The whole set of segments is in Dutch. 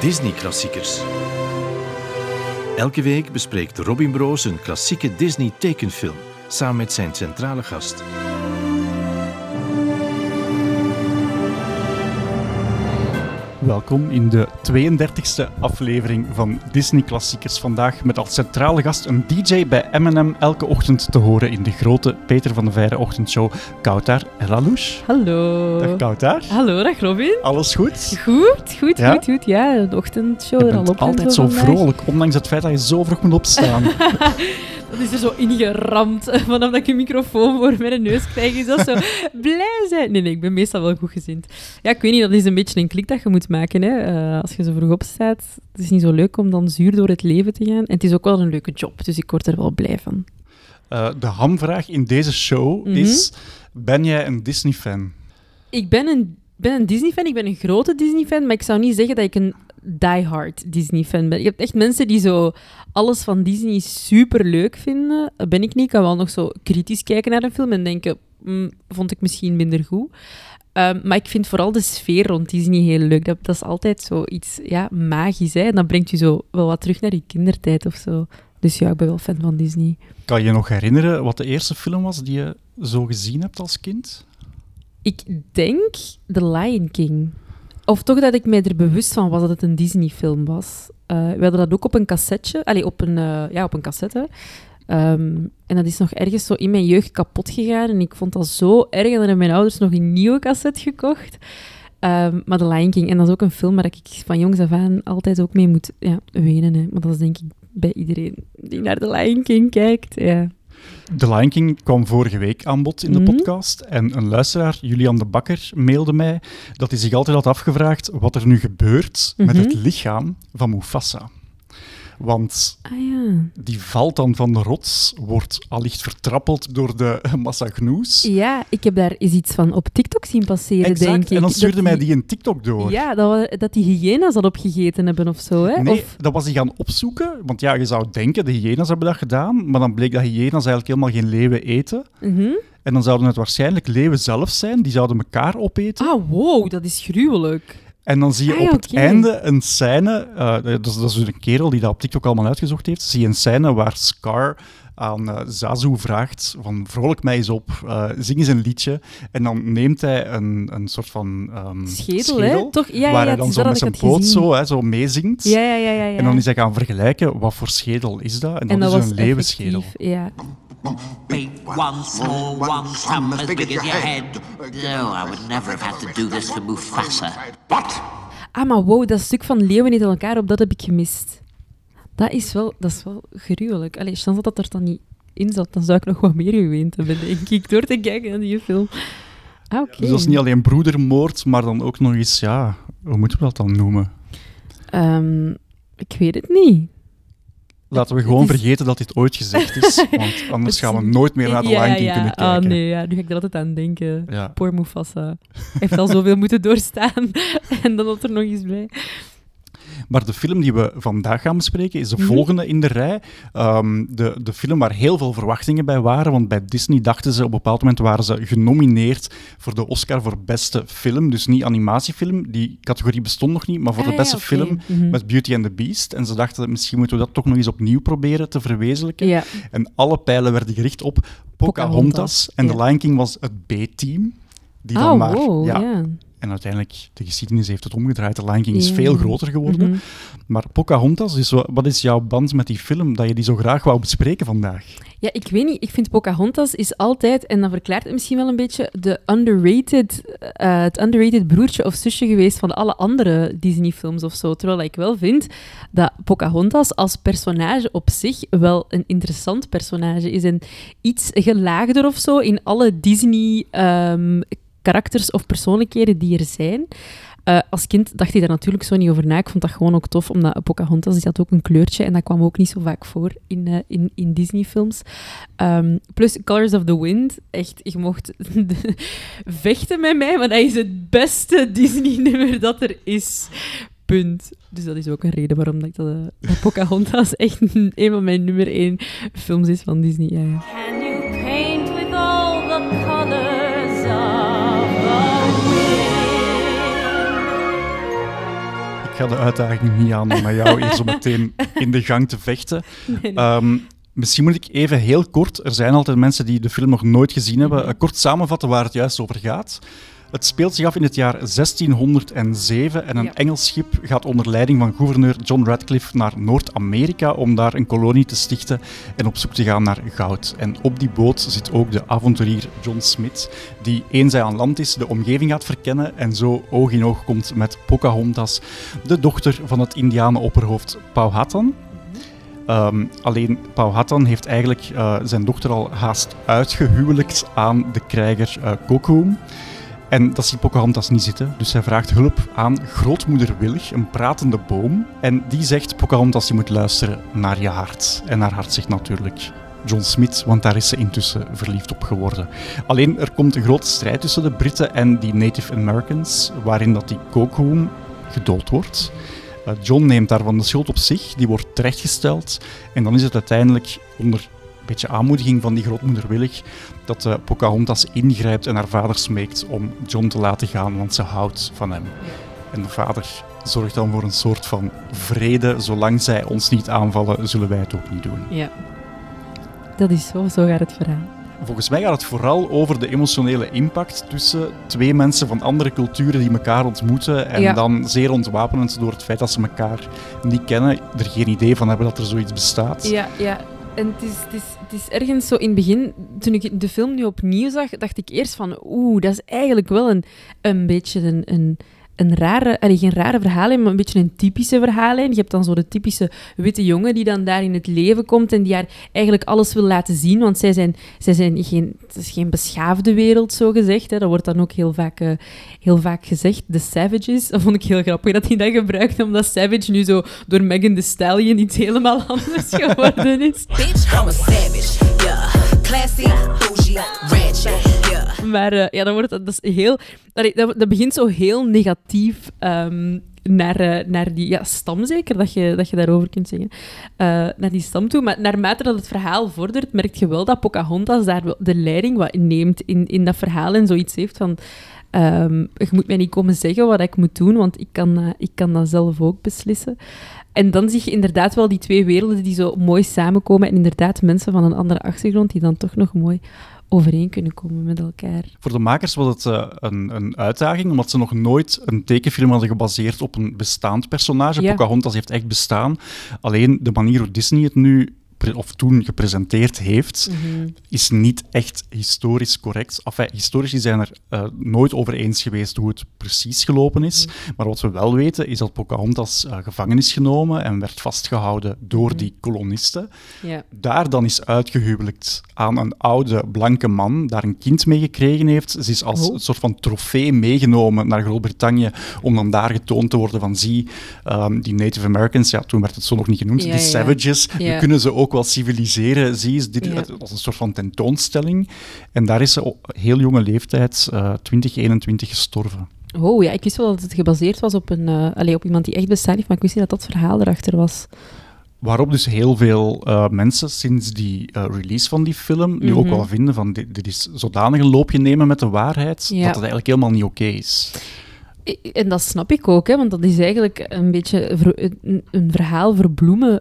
Disney-klassiekers. Elke week bespreekt Robin Broos een klassieke Disney-tekenfilm samen met zijn centrale gast. Welkom in de 32e aflevering van Disney Klassiekers. Vandaag met als centrale gast een DJ bij M&M elke ochtend te horen in de grote Peter van de Veire ochtendshow, Kawtar El-Allouche. Hallo. Dag Kawtar. Hallo, dag Robin. Alles goed? Goed. Ja, de ochtendshow je er al op. Je bent altijd zo vandaag. vrolijk, ondanks het feit dat je zo vroeg moet opstaan. Dat is er zo ingeramd. Vanaf dat ik een microfoon voor mijn neus krijg, is dat zo blij zijn. Nee, ik ben meestal wel goedgezind. Ja, ik weet niet, dat is een beetje een klik dat je moet maken. Hè. Als je zo vroeg opstaat, het is niet zo leuk om dan zuur door het leven te gaan. En het is ook wel een leuke job, dus ik word er wel blij van. De hamvraag in deze show is, ben jij een Disney-fan? Ik ben een Disney-fan, ik ben een grote Disney-fan, maar ik zou niet zeggen dat ik een die-hard Disney-fan ben. Je hebt echt mensen die zo alles van Disney super leuk vinden. Dat ben ik niet. Ik kan wel nog zo kritisch kijken naar een film en denken, vond ik misschien minder goed. Maar ik vind vooral de sfeer rond Disney heel leuk. Dat is altijd zoiets magisch. Hè? En dat brengt je zo wel wat terug naar je kindertijd of zo. Dus ja, ik ben wel fan van Disney. Kan je je nog herinneren wat de eerste film was die je zo gezien hebt als kind? Ik denk The Lion King. Of toch dat ik mij er bewust van was dat het een Disney-film was. We hadden dat ook op een cassetje. Op een cassette. En dat is nog ergens zo in mijn jeugd kapot gegaan. En ik vond dat zo erg. En dan hebben mijn ouders nog een nieuwe cassette gekocht. Maar The Lion King. En dat is ook een film waar ik van jongs af aan altijd ook mee moet wenen. Hè. Maar dat is denk ik bij iedereen die naar The Lion King kijkt. Ja. The Lion King kwam vorige week aan bod in de podcast en een luisteraar, Julian de Bakker, mailde mij dat hij zich altijd had afgevraagd wat er nu gebeurt met het lichaam van Mufasa. Want die valt dan van de rots, wordt allicht vertrappeld door de massa gnoes. Ja, ik heb daar eens iets van op TikTok zien passeren, exact. Denk ik. En dan stuurde mij die een TikTok door. Ja, dat die hyena's dat opgegeten hebben of zo, hè? Nee, dat was hij gaan opzoeken. Want ja, je zou denken, de hyena's hebben dat gedaan, maar dan bleek dat hyena's eigenlijk helemaal geen leeuwen eten. En dan zouden het waarschijnlijk leeuwen zelf zijn, die zouden elkaar opeten. Ah, wow, dat is gruwelijk. En dan zie je op het einde een scène, dat is dus een kerel die dat op TikTok allemaal uitgezocht heeft, zie je een scène waar Scar aan Zazu vraagt van vrolijk mij eens op, zing eens een liedje. En dan neemt hij een soort van schedel, hè? Toch? Ja, waar hij dan zo met zijn poot zo meezingt. Ja. En dan is hij gaan vergelijken, wat voor schedel is dat? En dat is een leeuwenschedel. Ja. Big one, small one, some as big as your head. No, I would never have had to do this for Mufasa. What? Ah, maar wow, dat stuk van leeuwen eten elkaar op, dat heb ik gemist. Dat is wel gruwelijk. Allee, chance dat er dan niet in zat, dan zou ik nog wat meer geweend hebben, denk ik, door te kijken naar die film. Ah, oké. Dus dat is niet alleen broedermoord, maar dan ook nog eens, hoe moeten we dat dan noemen? Ik weet het niet. Laten we gewoon vergeten dat dit ooit gezegd is, want anders gaan we nooit meer naar de Lion King kunnen kijken. Nu ga ik er altijd aan denken. Ja. Poor Mufasa. Hij heeft al zoveel moeten doorstaan en dan er nog eens bij. Maar de film die we vandaag gaan bespreken is de volgende in de rij. De film waar heel veel verwachtingen bij waren, want bij Disney dachten ze op een bepaald moment waren ze genomineerd voor de Oscar voor beste film, dus niet animatiefilm. Die categorie bestond nog niet, maar voor de beste film met Beauty and the Beast. En ze dachten, misschien moeten we dat toch nog eens opnieuw proberen te verwezenlijken. Ja. En alle pijlen werden gericht op Pocahontas. En The Lion King was het B-team. Die dan maar... Wow, En uiteindelijk, de geschiedenis heeft het omgedraaid. The Lion King is veel groter geworden. Maar Pocahontas, dus wat is jouw band met die film, dat je die zo graag wou bespreken vandaag? Ja, ik weet niet. Ik vind Pocahontas is altijd, en dat verklaart het misschien wel een beetje, het underrated broertje of zusje geweest van alle andere Disney-films of zo. Terwijl ik wel vind dat Pocahontas als personage op zich wel een interessant personage is. En iets gelaagder of zo in alle Disney karakters of persoonlijkheden die er zijn. Als kind dacht ik daar natuurlijk zo niet over na. Ik vond dat gewoon ook tof, omdat Pocahontas die had ook een kleurtje en dat kwam ook niet zo vaak voor in Disney-films. Plus Colors of the Wind. Echt, je mocht vechten met mij, maar dat is het beste Disney-nummer dat er is. Punt. Dus dat is ook een reden waarom dat Pocahontas echt een van mijn nummer 1 films is van Disney. Ja. Can you paint with all the colors of the wind? ga de uitdaging niet aan om met jou hier zo meteen in de gang te vechten. Misschien moet ik even heel kort, er zijn altijd mensen die de film nog nooit gezien hebben, kort samenvatten waar het juist over gaat. Het speelt zich af in het jaar 1607 en een Engels schip gaat onder leiding van gouverneur John Radcliffe naar Noord-Amerika om daar een kolonie te stichten en op zoek te gaan naar goud. En op die boot zit ook de avonturier John Smith, die eens hij aan land is, de omgeving gaat verkennen en zo oog in oog komt met Pocahontas, de dochter van het Indianenopperhoofd Powhatan. Alleen Powhatan heeft eigenlijk zijn dochter al haast uitgehuwelijkt aan de krijger Cocoon. En dat ziet Pocahontas niet zitten, dus hij vraagt hulp aan grootmoeder Willig, een pratende boom. En die zegt, Pocahontas, je moet luisteren naar je hart. En haar hart zegt natuurlijk John Smith, want daar is ze intussen verliefd op geworden. Alleen, er komt een grote strijd tussen de Britten en die Native Americans, waarin dat die Cocoon gedood wordt. John neemt daarvan de schuld op zich, die wordt terechtgesteld. En dan is het uiteindelijk onder een beetje aanmoediging van die grootmoeder Willig dat Pocahontas ingrijpt en haar vader smeekt om John te laten gaan, want ze houdt van hem. En de vader zorgt dan voor een soort van vrede. Zolang zij ons niet aanvallen, zullen wij het ook niet doen. Ja, dat is zo gaat het verhaal. Volgens mij gaat het vooral over de emotionele impact tussen twee mensen van andere culturen die elkaar ontmoeten en dan zeer ontwapenend door het feit dat ze elkaar niet kennen, er geen idee van hebben dat er zoiets bestaat. Ja. En het is ergens zo in het begin, toen ik de film nu opnieuw zag, dacht ik eerst van dat is eigenlijk wel een beetje een rare, geen rare verhaallijn, maar een beetje een typische verhaallijn. Je hebt dan zo de typische witte jongen die dan daar in het leven komt en die haar eigenlijk alles wil laten zien, want zij zijn het is geen beschaafde wereld, zo gezegd. Hè. Dat wordt dan ook heel vaak gezegd. De savages, dat vond ik heel grappig dat hij dat gebruikte, omdat savage nu zo door Megan Thee Stallion iets helemaal anders geworden is. Bitch, I'm a savage, yeah. Classy, bougie, ratchet, yeah. Maar dat is heel... Dat begint zo heel negatief naar die stam, zeker, dat je daarover kunt zeggen. Naar die stam toe. Maar naarmate dat het verhaal vordert, merk je wel dat Pocahontas daar de leiding wat neemt in dat verhaal en zoiets heeft van... je moet mij niet komen zeggen wat ik moet doen, want ik kan dat zelf ook beslissen. En dan zie je inderdaad wel die twee werelden die zo mooi samenkomen en inderdaad mensen van een andere achtergrond die dan toch nog mooi overeen kunnen komen met elkaar. Voor de makers was het een uitdaging, omdat ze nog nooit een tekenfilm hadden gebaseerd op een bestaand personage. Ja. Pocahontas heeft echt bestaan. Alleen de manier hoe Disney het nu toen gepresenteerd heeft, is niet echt historisch correct. Enfin, historici zijn er nooit over eens geweest hoe het precies gelopen is. Maar wat we wel weten, is dat Pocahontas gevangen is genomen en werd vastgehouden door die kolonisten. Ja. Daar dan is uitgehuwelijkt aan een oude, blanke man, daar een kind mee gekregen heeft. Ze is als een soort van trofee meegenomen naar Groot-Brittannië om dan daar getoond te worden van die Native Americans, toen werd het zo nog niet genoemd, die savages, we kunnen ze ook wel civiliseren. Als een soort van tentoonstelling. En daar is ze op heel jonge leeftijd, 2021, gestorven. Oh ja, ik wist wel dat het gebaseerd was op op iemand die echt bestaan heeft, maar ik wist niet dat dat verhaal erachter was. Waarop dus heel veel mensen sinds die release van die film nu ook wel vinden van dit is zodanig een loopje nemen met de waarheid, dat het eigenlijk helemaal niet oké is. En dat snap ik ook, hè, want dat is eigenlijk een beetje een verhaal verbloemen.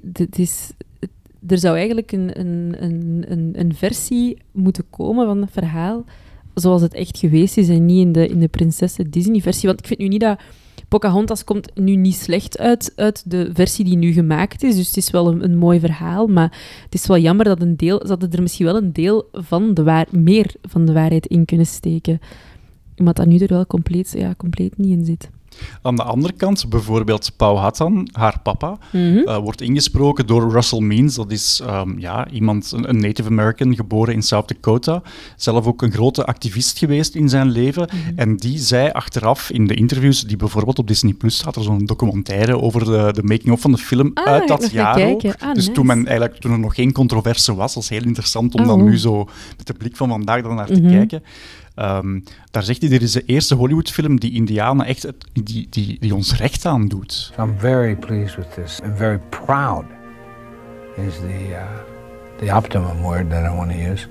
Er zou eigenlijk een versie moeten komen van het verhaal zoals het echt geweest is en niet in de Prinsessen Disney-versie. Want ik vind nu niet dat... Pocahontas komt nu niet slecht uit de versie die nu gemaakt is, dus het is wel een mooi verhaal, maar het is wel jammer dat er misschien wel een deel van meer van de waarheid in kunnen steken. Maar dat nu er wel compleet niet in zit. Aan de andere kant, bijvoorbeeld Powhatan, haar papa, wordt ingesproken door Russell Means. Dat is iemand, een Native American, geboren in South Dakota. Zelf ook een grote activist geweest in zijn leven. En die zei achteraf in de interviews, die bijvoorbeeld op Disney Plus staat, er zo'n documentaire over de making-of van de film uit dat jaar ook. Dus nice. Toen er nog geen controverse was, dat is heel interessant om dan nu zo met de blik van vandaag naar te kijken. Daar zegt hij, dit is de eerste Hollywoodfilm die Indianen echt die ons recht aandoet. So I'm very pleased with this and very proud is the optimum word that I want to use.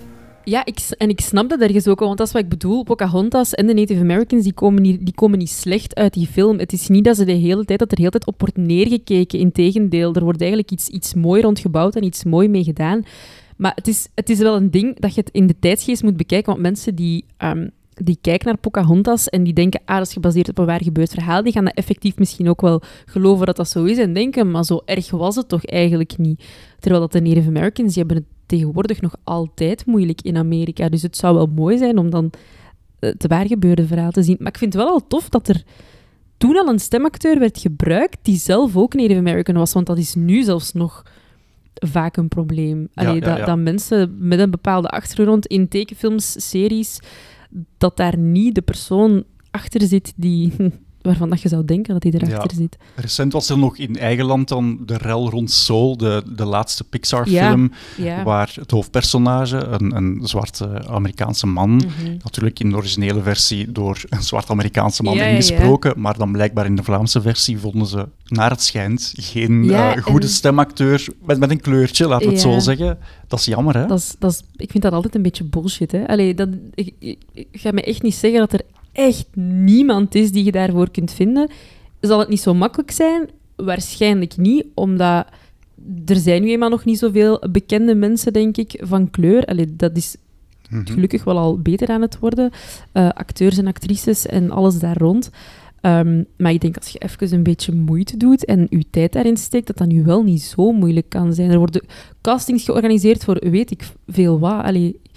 Ja, ik snap dat ergens ook, want dat is wat ik bedoel. Pocahontas en de Native Americans, die komen niet slecht uit die film. Het is niet dat er de hele tijd op wordt neergekeken. Integendeel, er wordt eigenlijk iets mooi rondgebouwd en iets mooi mee gedaan. Maar het is wel een ding dat je het in de tijdsgeest moet bekijken, want mensen die kijken naar Pocahontas en die denken, dat is gebaseerd op een waar gebeurd verhaal, die gaan dat effectief misschien ook wel geloven dat dat zo is en denken, maar zo erg was het toch eigenlijk niet. Terwijl dat de Native Americans, die hebben het tegenwoordig nog altijd moeilijk in Amerika. Dus het zou wel mooi zijn om dan het waar gebeurde verhaal te zien. Maar ik vind het wel al tof dat er toen al een stemacteur werd gebruikt die zelf ook Native American was, want dat is nu zelfs nog vaak een probleem. Dat mensen met een bepaalde achtergrond in tekenfilms, series, dat daar niet de persoon achter zit waarvan dat je zou denken dat hij erachter zit. Recent was er nog in eigen land dan de rel rond Soul, de laatste Pixar-film, waar het hoofdpersonage, een zwarte Amerikaanse man, natuurlijk in de originele versie door een zwart Amerikaanse man ingesproken, maar dan blijkbaar in de Vlaamse versie vonden ze, naar het schijnt, geen goede stemacteur met een kleurtje, laten we het zo zeggen. Dat is jammer, hè? Ik vind dat altijd een beetje bullshit, hè? Ik ga me echt niet zeggen dat er echt niemand is die je daarvoor kunt vinden. Zal het niet zo makkelijk zijn? Waarschijnlijk niet, omdat er zijn nu eenmaal nog niet zoveel bekende mensen, denk ik, van kleur. Dat is gelukkig wel al beter aan het worden. Acteurs en actrices en alles daar rond. Maar ik denk als je even een beetje moeite doet en je tijd daarin steekt, dat nu wel niet zo moeilijk kan zijn. Er worden castings georganiseerd voor weet ik veel wat.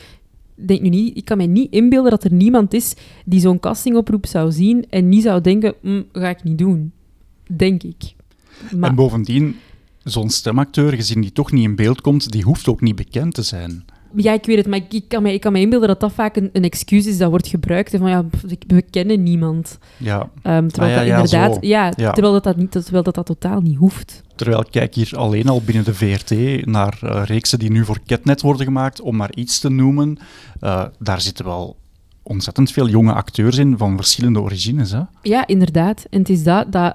Ik kan mij niet inbeelden dat er niemand is die zo'n castingoproep zou zien en niet zou denken, ga ik niet doen. Denk ik. Maar... En bovendien, zo'n stemacteur, gezien die toch niet in beeld komt, die hoeft ook niet bekend te zijn. Ja, ik weet het, maar ik kan me inbeelden dat dat vaak een excuus is dat wordt gebruikt. Van, we kennen niemand. Ja. Terwijl dat totaal niet hoeft. Terwijl ik kijk hier alleen al binnen de VRT naar reeksen die nu voor Catnet worden gemaakt, om maar iets te noemen. Daar zitten wel ontzettend veel jonge acteurs in van verschillende origines. Hè? Ja, inderdaad. En het is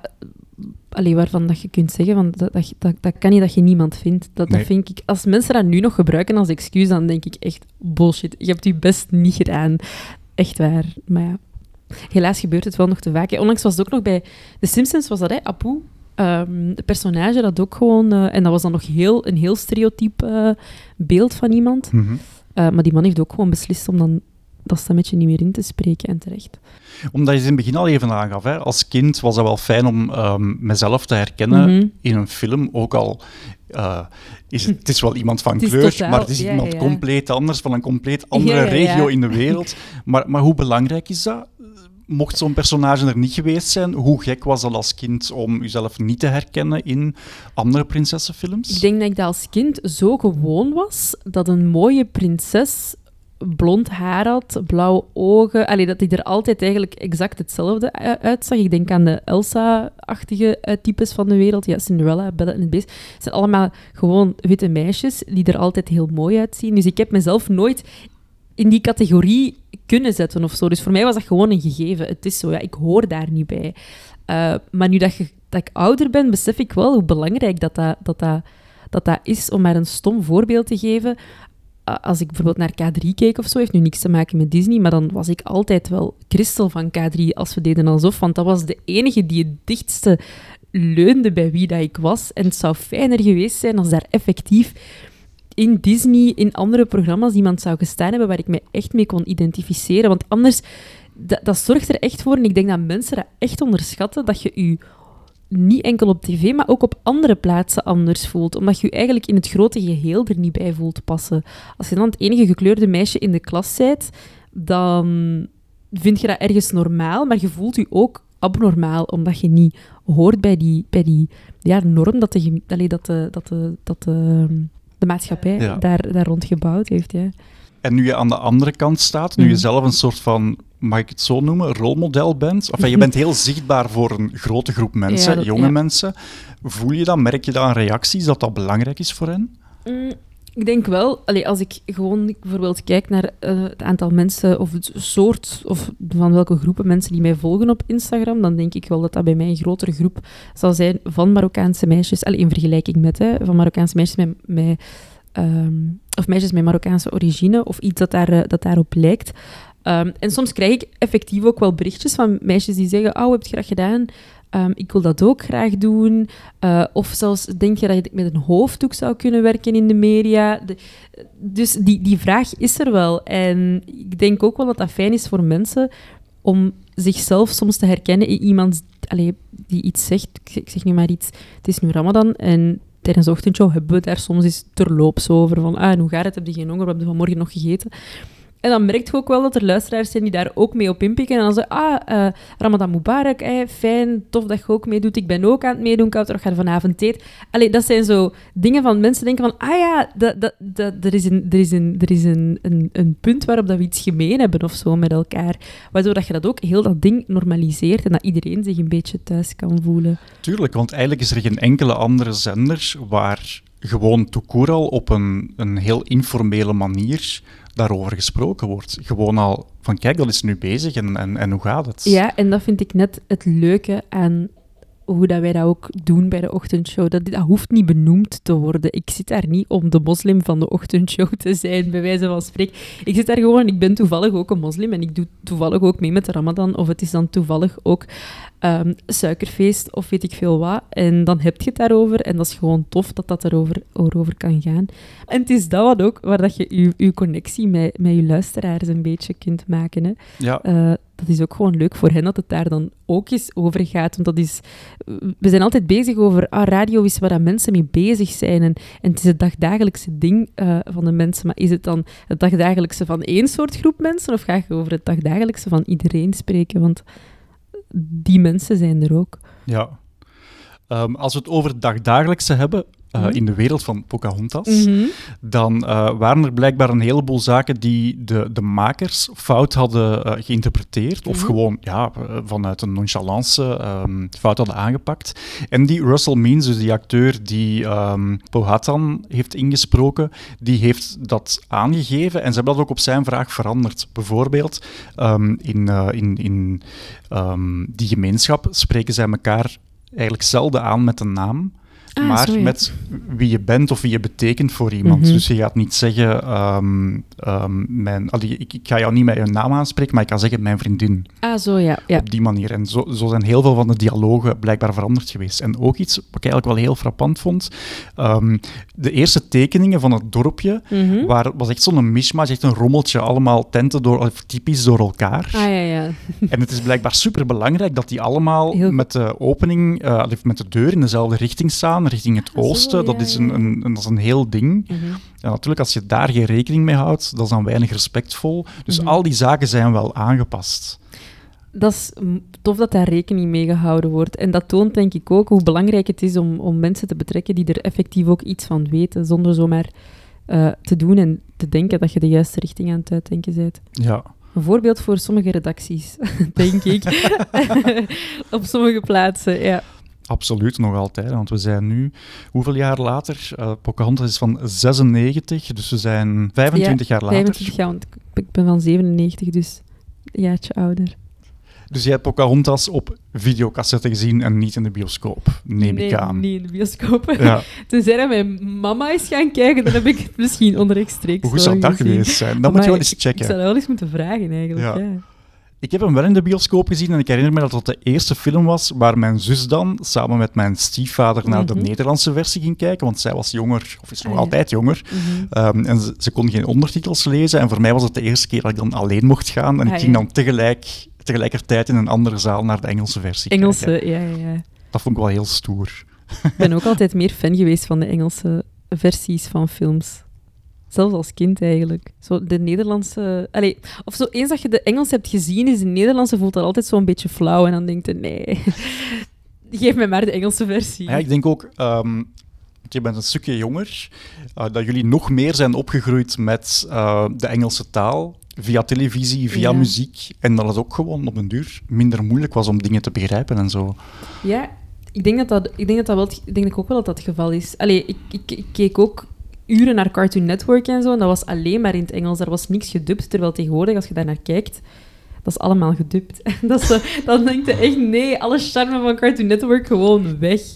waarvan dat je kunt zeggen, want dat kan niet dat je niemand vindt. Dat vind ik, als mensen dat nu nog gebruiken als excuus, dan denk ik echt bullshit. Je hebt je best niet gedaan. Echt waar. Maar ja, helaas gebeurt het wel nog te vaak. Onlangs was het ook nog bij The Simpsons, was dat Apu. Het personage dat ook gewoon... en dat was dan nog een heel stereotyp beeld van iemand. Maar die man heeft ook gewoon beslist om dan dat stemmetje niet meer in te spreken en terecht. Omdat je het in het begin al even aangaf, hè? Als kind was dat wel fijn om mezelf te herkennen in een film, ook al het is wel iemand van kleur, totaal, maar het is iemand compleet anders, van een compleet andere regio in de wereld. Maar hoe belangrijk is dat? Mocht zo'n personage er niet geweest zijn, hoe gek was dat als kind om jezelf niet te herkennen in andere prinsessenfilms? Ik denk dat ik dat als kind zo gewoon was, dat een mooie prinses blond haar had, blauwe ogen, dat die er altijd eigenlijk exact hetzelfde uitzag. Ik denk aan de Elsa-achtige types van de wereld. Ja, Cinderella, Belle en het Beest. Het zijn allemaal gewoon witte meisjes die er altijd heel mooi uitzien. Dus ik heb mezelf nooit in die categorie kunnen zetten of zo. Dus voor mij was dat gewoon een gegeven. Het is zo, ik hoor daar niet bij. Maar nu dat ik ouder ben, besef ik wel hoe belangrijk dat is, om maar een stom voorbeeld te geven. Als ik bijvoorbeeld naar K3 keek of zo, heeft nu niks te maken met Disney, maar dan was ik altijd wel Christel van K3 als we deden alsof, want dat was de enige die het dichtste leunde bij wie dat ik was. En het zou fijner geweest zijn als daar effectief in Disney, in andere programma's, iemand zou gestaan hebben waar ik me echt mee kon identificeren. Want anders, dat zorgt er echt voor, en ik denk dat mensen dat echt onderschatten, dat je je niet enkel op tv, maar ook op andere plaatsen anders voelt. Omdat je je eigenlijk in het grote geheel er niet bij voelt passen. Als je dan het enige gekleurde meisje in de klas bent, dan vind je dat ergens normaal, maar je voelt je ook abnormaal, omdat je niet hoort bij die norm dat de maatschappij daar rond gebouwd heeft. Ja. En nu je aan de andere kant staat, nu je zelf een soort van, mag ik het zo noemen, rolmodel bent. Enfin, je bent heel zichtbaar voor een grote groep mensen, jonge mensen. Voel je dat, merk je dat aan reacties, dat dat belangrijk is voor hen? Ik denk wel, als ik gewoon bijvoorbeeld kijk naar het aantal mensen of het soort of van welke groepen mensen die mij volgen op Instagram, dan denk ik wel dat dat bij mij een grotere groep zal zijn van Marokkaanse meisjes, in vergelijking met van Marokkaanse meisjes met of meisjes met Marokkaanse origine, of iets dat daarop lijkt. En soms krijg ik effectief ook wel berichtjes van meisjes die zeggen, hoe heb je dat gedaan? Ik wil dat ook graag doen. Of zelfs denk je dat ik met een hoofddoek zou kunnen werken in de media? Dus die vraag is er wel. En ik denk ook wel dat dat fijn is voor mensen om zichzelf soms te herkennen in iemand die iets zegt. Ik zeg nu maar iets, het is nu Ramadan en tijdens de ochtendshow hebben we daar soms eens terloops over. Van, en hoe gaat het? Heb je geen honger? We hebben vanmorgen nog gegeten. En dan merk je ook wel dat er luisteraars zijn die daar ook mee op inpikken. En dan zeggen Ramadan Mubarak, fijn, tof dat je ook meedoet. Ik ben ook aan het meedoen, Kouter, ga vanavond eten. Dat zijn zo dingen van mensen denken van, er is een punt waarop dat we iets gemeen hebben of zo met elkaar. Waardoor dat je dat ook heel dat ding normaliseert en dat iedereen zich een beetje thuis kan voelen. Tuurlijk, want eigenlijk is er geen enkele andere zender waar gewoon tout court al op een heel informele manier daarover gesproken wordt. Gewoon al van, kijk, dat is nu bezig en hoe gaat het? Ja, en dat vind ik net het leuke aan hoe dat wij dat ook doen bij de ochtendshow. Dat hoeft niet benoemd te worden. Ik zit daar niet om de moslim van de ochtendshow te zijn, bij wijze van spreken. Ik zit daar gewoon, ik ben toevallig ook een moslim en ik doe toevallig ook mee met de Ramadan, of het is dan toevallig ook suikerfeest of weet ik veel wat. En dan heb je het daarover en dat is gewoon tof dat dat erover kan gaan. En het is dat wat ook, waar dat je je connectie met je luisteraars een beetje kunt maken. Hè. Ja. Dat is ook gewoon leuk voor hen dat het daar dan ook eens over gaat. Want we zijn altijd bezig over, radio is waar mensen mee bezig zijn. En het is het dagdagelijkse ding van de mensen. Maar is het dan het dagdagelijkse van één soort groep mensen? Of ga je over het dagdagelijkse van iedereen spreken? Want die mensen zijn er ook. Ja. Als we het over het dagdagelijkse hebben, in de wereld van Pocahontas, dan waren er blijkbaar een heleboel zaken die de makers fout hadden geïnterpreteerd, of gewoon vanuit een nonchalance fout hadden aangepakt. En die Russell Means, dus die acteur die Powhatan heeft ingesproken, die heeft dat aangegeven en ze hebben dat ook op zijn vraag veranderd. Bijvoorbeeld, in die gemeenschap spreken zij elkaar eigenlijk zelden aan met een naam, maar met wie je bent of wie je betekent voor iemand. Dus je gaat niet zeggen, ik ga jou niet met je naam aanspreken, maar ik kan zeggen mijn vriendin. Ja. Op die manier. En zo zijn heel veel van de dialogen blijkbaar veranderd geweest. En ook iets wat ik eigenlijk wel heel frappant vond. De eerste tekeningen van het dorpje was echt zo'n mishmash, echt een rommeltje, allemaal tenten typisch door elkaar. Ja. En het is blijkbaar superbelangrijk dat die allemaal met de opening, met de deur in dezelfde richting staan, richting het oosten. Dat is een heel ding. Ja, natuurlijk, als je daar geen rekening mee houdt, dat is dan weinig respectvol. Dus al die zaken zijn wel aangepast. Dat is tof dat daar rekening mee gehouden wordt. En dat toont denk ik ook hoe belangrijk het is om mensen te betrekken die er effectief ook iets van weten, zonder zomaar te doen en te denken dat je de juiste richting aan het uitdenken bent. Ja. Een voorbeeld voor sommige redacties, denk ik. Op sommige plaatsen, ja. Absoluut, nog altijd, want we zijn nu, hoeveel jaar later? Pocahontas is van 96, dus we zijn 25 jaar later. 25 jaar, want ik ben van 97, dus een jaartje ouder. Dus jij hebt Pocahontas op videocassette gezien en niet in de bioscoop, neem ik aan. Nee, niet in de bioscoop. Ja. Tenzij dat mijn mama is gaan kijken, dan heb ik het misschien onrechtstreeks Hoe goed zou dat geweest zijn? Dat moet je wel eens checken. Ik zou dat wel eens moeten vragen, eigenlijk. Ja. Ik heb hem wel in de bioscoop gezien en ik herinner me dat het de eerste film was waar mijn zus dan samen met mijn stiefvader naar de Nederlandse versie ging kijken, want zij was jonger, of is nog altijd jonger, en ze kon geen ondertitels lezen en voor mij was het de eerste keer dat ik dan alleen mocht gaan en ik ging dan tegelijkertijd in een andere zaal naar de Engelse versie kijken. Ja. Dat vond ik wel heel stoer. Ik ben ook altijd meer fan geweest van de Engelse versies van films. Zelfs als kind eigenlijk. Zo de Nederlandse... of zo eens dat je de Engelse hebt gezien, is de Nederlandse voelt dat altijd zo'n beetje flauw. En dan denk je, nee, geef mij maar de Engelse versie. Ja, ik denk ook... je bent een stukje jonger, dat jullie nog meer zijn opgegroeid met de Engelse taal, via televisie, via muziek, en dat het ook gewoon op een duur minder moeilijk was om dingen te begrijpen en zo. Ja, ik denk ook wel dat dat het geval is. Ik keek ook uren naar Cartoon Network en zo, en dat was alleen maar in het Engels. Er was niks gedubt, terwijl tegenwoordig, als je daar naar kijkt, dat is allemaal gedubt. Dan denk je echt, nee, alle charme van Cartoon Network gewoon weg.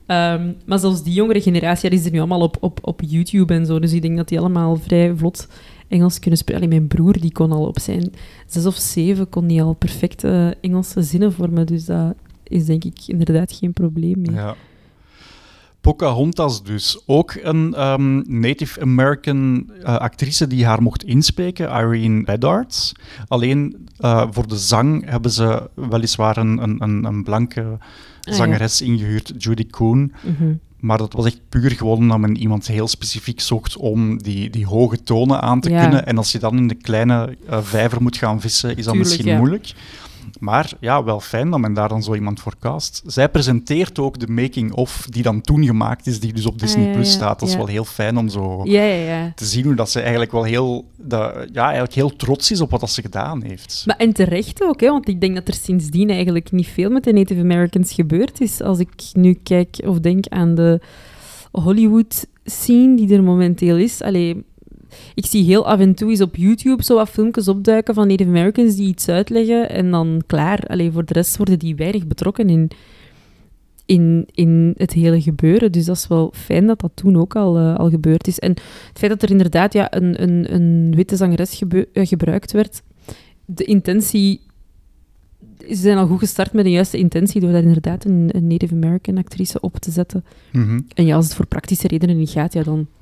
Maar zelfs die jongere generatie die is er nu allemaal op YouTube en zo. Dus ik denk dat die allemaal vrij vlot Engels kunnen spreken. Allee, mijn broer die kon al op zijn 6 of 7 kon die al perfecte Engelse zinnen vormen. Dus dat is denk ik inderdaad geen probleem meer. Ja. Pocahontas dus. Ook een Native American actrice die haar mocht inspreken, Irene Bedard. Alleen voor de zang hebben ze weliswaar een blanke zangeres ingehuurd, Judy Kuhn. Mhm. Maar dat was echt puur gewoon omdat men iemand heel specifiek zocht om die hoge tonen aan te kunnen. En als je dan in de kleine vijver moet gaan vissen, is dat misschien moeilijk. Maar ja, wel fijn dat men daar dan zo iemand voor cast. Zij presenteert ook de making-of die dan toen gemaakt is, die dus op Disney Plus staat. Dat is wel heel fijn om zo te zien hoe dat ze eigenlijk wel eigenlijk heel trots is op wat dat ze gedaan heeft. Maar en terecht ook, hè, want ik denk dat er sindsdien eigenlijk niet veel met de Native Americans gebeurd is. Als ik nu kijk of denk aan de Hollywood-scene die er momenteel is. Allee, ik zie heel af en toe eens op YouTube zo wat filmpjes opduiken van Native Americans die iets uitleggen en dan klaar. Allee, voor de rest worden die weinig betrokken in het hele gebeuren. Dus dat is wel fijn dat dat toen ook al gebeurd is. En het feit dat er inderdaad een witte zangeres gebruikt werd, de intentie... Ze zijn al goed gestart met de juiste intentie door daar inderdaad een Native American actrice op te zetten. Mm-hmm. En ja, als het voor praktische redenen niet gaat,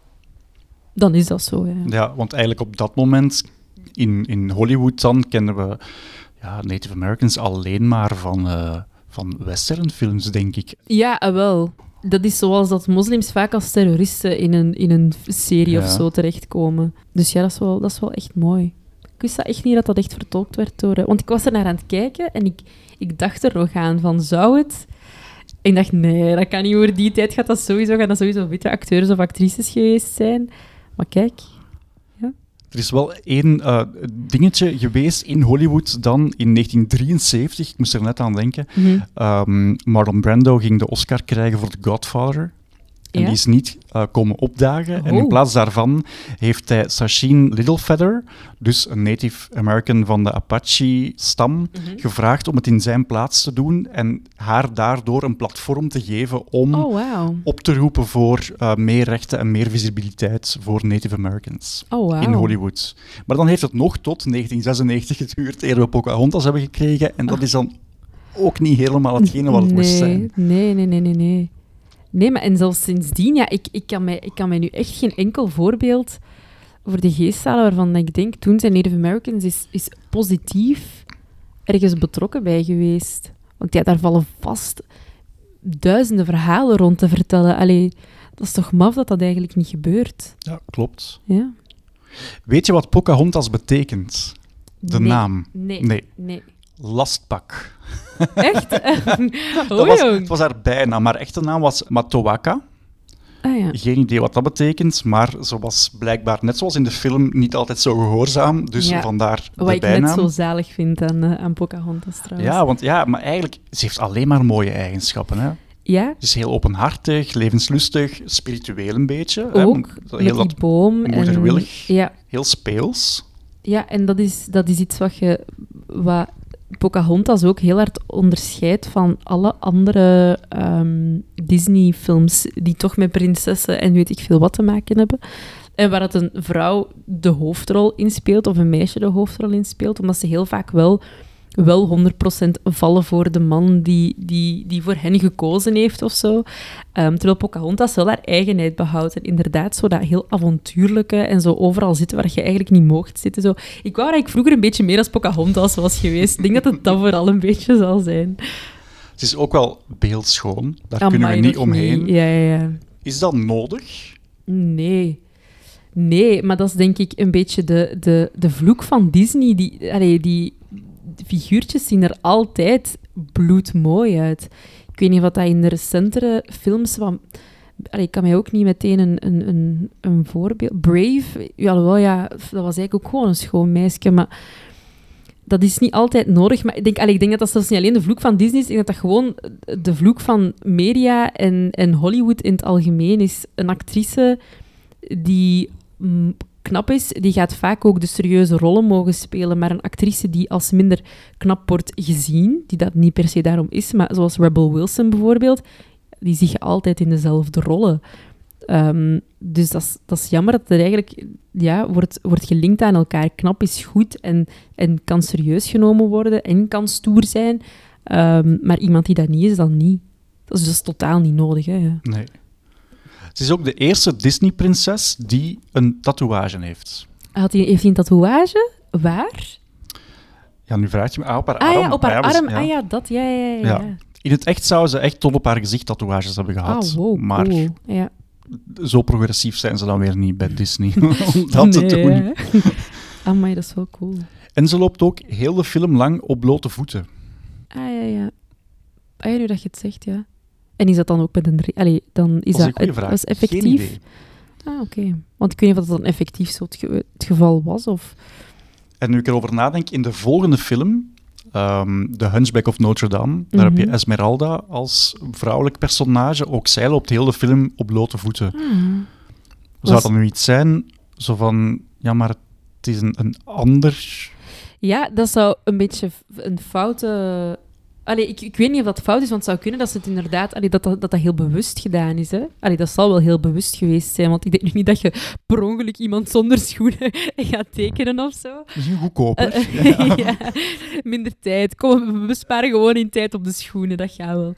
dan is dat zo. Ja, want eigenlijk op dat moment in Hollywood dan kennen we Native Americans alleen maar van westernfilms, denk ik. Ja, wel. Dat is zoals dat moslims vaak als terroristen in een serie of zo terechtkomen. Dus ja, dat is wel echt mooi. Ik wist dat echt niet dat echt vertolkt werd door... Want ik was er naar aan het kijken en ik dacht er nog aan van, zou het... Ik dacht, nee, dat kan niet. Voor die tijd gaan dat sowieso witte acteurs of actrices geweest zijn. Maar kijk... Ja. Er is wel één dingetje geweest in Hollywood dan in 1973. Ik moest er net aan denken. Mm-hmm. Marlon Brando ging de Oscar krijgen voor The Godfather. En die is niet komen opdagen. Oh. En in plaats daarvan heeft hij Sacheen Littlefeather, dus een Native American van de Apache-stam, gevraagd om het in zijn plaats te doen en haar daardoor een platform te geven om op te roepen voor meer rechten en meer visibiliteit voor Native Americans in Hollywood. Maar dan heeft het nog tot 1996 geduurd eer we Pocahontas hebben gekregen. En dat is dan ook niet helemaal hetgene wat het moest zijn. Nee. Nee, maar en zelfs sindsdien, ik kan mij nu echt geen enkel voorbeeld voor de geest halen waarvan ik denk, toen zijn Native Americans is positief ergens betrokken bij geweest. Want ja, daar vallen vast duizenden verhalen rond te vertellen. Allee, dat is toch maf dat dat eigenlijk niet gebeurt? Ja, klopt. Ja. Weet je wat Pocahontas betekent? De naam? Nee. Lastpak. Echt? Het was haar bijnaam. Haar echte naam was Matowaka. Ah, ja. Geen idee wat dat betekent, maar ze was blijkbaar, net zoals in de film, niet altijd zo gehoorzaam. Dus vandaar de wat bijnaam. Wat ik net zo zalig vind aan Pocahontas trouwens. Maar eigenlijk, ze heeft alleen maar mooie eigenschappen. Hè? Ja? Ze is heel openhartig, levenslustig, spiritueel een beetje. Ook, hè? Heel met die boom. Moederwillig, heel speels. Ja, en dat is iets wat Pocahontas ook heel hard onderscheidt van alle andere Disney-films die toch met prinsessen en weet ik veel wat te maken hebben. En waar het een vrouw de hoofdrol inspeelt of een meisje de hoofdrol inspeelt, omdat ze heel vaak wel 100% vallen voor de man die voor hen gekozen heeft of zo. Terwijl Pocahontas wel haar eigenheid behoudt. En inderdaad zo dat heel avontuurlijke en zo overal zitten waar je eigenlijk niet mocht zitten. Zo. Ik wou dat ik vroeger een beetje meer als Pocahontas was geweest. Ik denk dat het dat vooral een beetje zal zijn. Het is ook wel beeldschoon. Daar kunnen we niet omheen. Ja. Is dat nodig? Nee, maar dat is denk ik een beetje de vloek van Disney. Die figuurtjes zien er altijd bloedmooi uit. Ik weet niet wat dat in de recentere films... ik kan mij ook niet meteen een voorbeeld... Brave, dat was eigenlijk ook gewoon een schoon meisje, maar dat is niet altijd nodig. Maar ik denk dat dat zelfs niet alleen de vloek van Disney is, ik denk dat dat gewoon de vloek van media en Hollywood in het algemeen is. Een actrice die knap is, die gaat vaak ook de serieuze rollen mogen spelen, maar een actrice die als minder knap wordt gezien, die dat niet per se daarom is, maar zoals Rebel Wilson bijvoorbeeld, die zie je altijd in dezelfde rollen. Dus dat is jammer dat het eigenlijk wordt gelinkt aan elkaar. Knap is goed en kan serieus genomen worden en kan stoer zijn. Maar iemand die dat niet is, dan niet. Dat is dus totaal niet nodig. Hè, ja. Nee. Ze is ook de eerste Disney-prinses die een tatoeage heeft. Heeft hij een tatoeage? Waar? Ja, nu vraag je me. Op haar arm. Ja, op haar arm. Ja. Dat. Ja. In het echt zou ze echt tot op haar gezicht tatoeages hebben gehad. Wow, maar cool. Ja. zo progressief zijn ze dan weer niet bij Disney om dat te doen. Amai, dat is wel cool. En ze loopt ook heel de film lang op blote voeten. Ja, nu dat je het zegt, ja. En is dat dan ook met een... dan is dat is een dat goede vraag. was effectief? Geen idee. Oké. Want ik weet niet of dat dan effectief zo het geval was, of... En nu ik erover nadenk, in de volgende film, The Hunchback of Notre Dame, daar heb je Esmeralda als vrouwelijk personage. Ook zij loopt heel de film op blote voeten. Zou dat nu iets zijn, zo van... Ja, maar het is een ander... Ja, dat zou een beetje een foute... Ik weet niet of dat fout is, want het zou kunnen dat ze het inderdaad... dat heel bewust gedaan is. Hè? Dat zal wel heel bewust geweest zijn, want ik denk nu niet dat je per ongeluk iemand zonder schoenen gaat tekenen of zo. Misschien goedkoper. Ja, minder tijd. Kom, we besparen gewoon in tijd op de schoenen, dat gaat wel.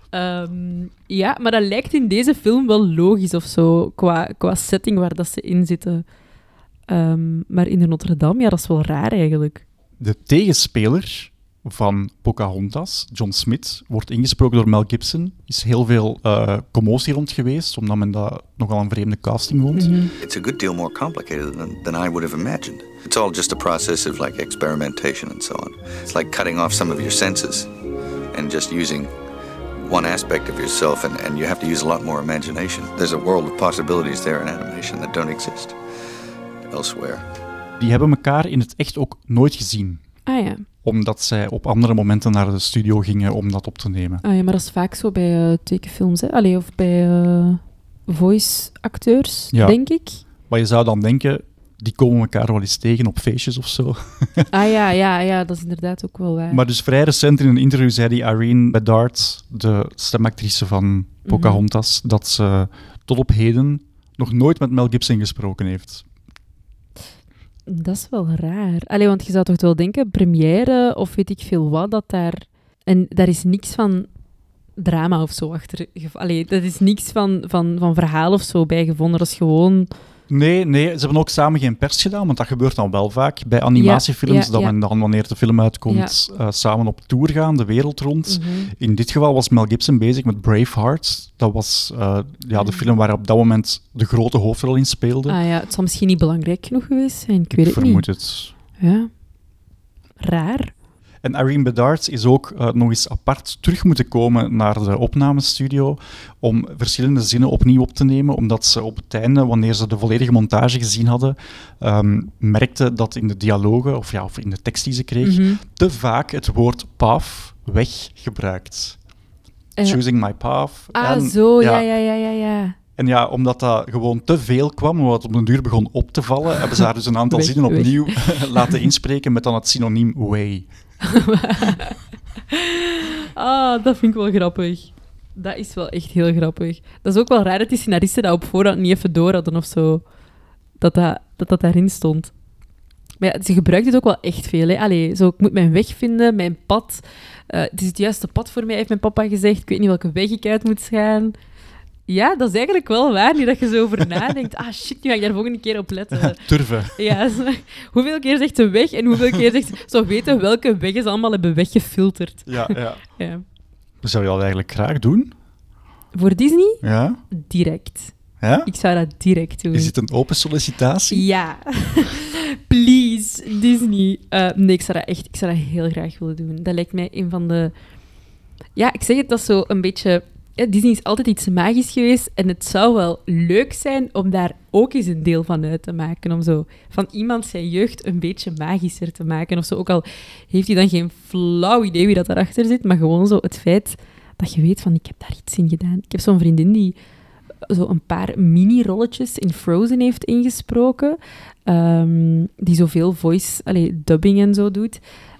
Maar dat lijkt in deze film wel logisch of zo, qua setting waar dat ze in zitten. Maar in de Notre Dame, dat is wel raar eigenlijk. De tegenspeler van Pocahontas, John Smith, wordt ingesproken door Mel Gibson. Er is heel veel commotie rond geweest, omdat men dat nogal een vreemde casting vond. It's a good deal more complicated than I would have imagined. It's all just a process of like experimentation and so on. It's like cutting off some of your senses and just using one aspect of yourself, and you have to use a lot more imagination. There's a world of possibilities there in animation that don't exist elsewhere. Die hebben elkaar in het echt ook nooit gezien. Ja. Omdat zij op andere momenten naar de studio gingen om dat op te nemen. Ja, maar dat is vaak zo bij tekenfilms, hè? Of bij voice-acteurs, denk ik. Maar je zou dan denken, die komen elkaar wel eens tegen op feestjes of zo. Ja, dat is inderdaad ook wel waar. Maar dus vrij recent in een interview zei die Irene Bedard, de stemactrice van Pocahontas, dat ze tot op heden nog nooit met Mel Gibson gesproken heeft. Dat is wel raar. Want je zou toch wel denken, première of weet ik veel wat, dat daar... En daar is niks van drama of zo achter. Dat is niks van verhaal of zo bij gevonden. Dat is gewoon... Nee, ze hebben ook samen geen pers gedaan, want dat gebeurt dan wel vaak bij animatiefilms, dat men dan, wanneer de film uitkomt, samen op tour gaan, de wereld rond. In dit geval was Mel Gibson bezig met Braveheart. Dat was de film waar op dat moment de grote hoofdrol in speelde. Het zal misschien niet belangrijk genoeg geweest zijn, ik weet het niet. Ik vermoed het. Ja. Raar. En Irene Bedard is ook nog eens apart terug moeten komen naar de opnamestudio om verschillende zinnen opnieuw op te nemen, omdat ze op het einde, wanneer ze de volledige montage gezien hadden, merkte dat in de dialogen, of in de tekst die ze kreeg, te vaak het woord path weg gebruikt. Choosing my path. Ja. En omdat dat gewoon te veel kwam, omdat het op den duur begon op te vallen, hebben ze daar dus een aantal zinnen opnieuw laten inspreken met dan het synoniem way. Dat vind ik wel grappig. Dat is wel echt heel grappig. Dat is ook wel raar dat die scenaristen dat op voorhand niet even door hadden of zo. Dat daarin stond. Maar ja, ze gebruikt het ook wel echt veel. Hè. Zo, ik moet mijn weg vinden, mijn pad. Het is het juiste pad voor mij, heeft mijn papa gezegd. Ik weet niet welke weg ik uit moet gaan. Ja, dat is eigenlijk wel waar, nu dat je zo over nadenkt. Shit, nu ga ik daar volgende keer op letten. Turven. Ja, hoeveel keer zegt ze weg en hoeveel keer zegt zo weten welke wegen ze allemaal hebben weggefilterd. Ja. Ja. Zou je dat eigenlijk graag doen? Voor Disney? Ja. Direct. Ja? Ik zou dat direct doen. Is dit een open sollicitatie? Ja. Please, Disney. Nee, ik zou dat heel graag willen doen. Dat lijkt mij een van de... Ja, ik zeg het, dat is zo een beetje... Disney is altijd iets magisch geweest en het zou wel leuk zijn om daar ook eens een deel van uit te maken. Om zo van iemand zijn jeugd een beetje magischer te maken. Of zo. Ook al heeft hij dan geen flauw idee wie dat daarachter zit, maar gewoon zo het feit dat je weet van ik heb daar iets in gedaan. Ik heb zo'n vriendin die zo een paar mini-rolletjes in Frozen heeft ingesproken. Die zoveel voice, dubbing en zo doet.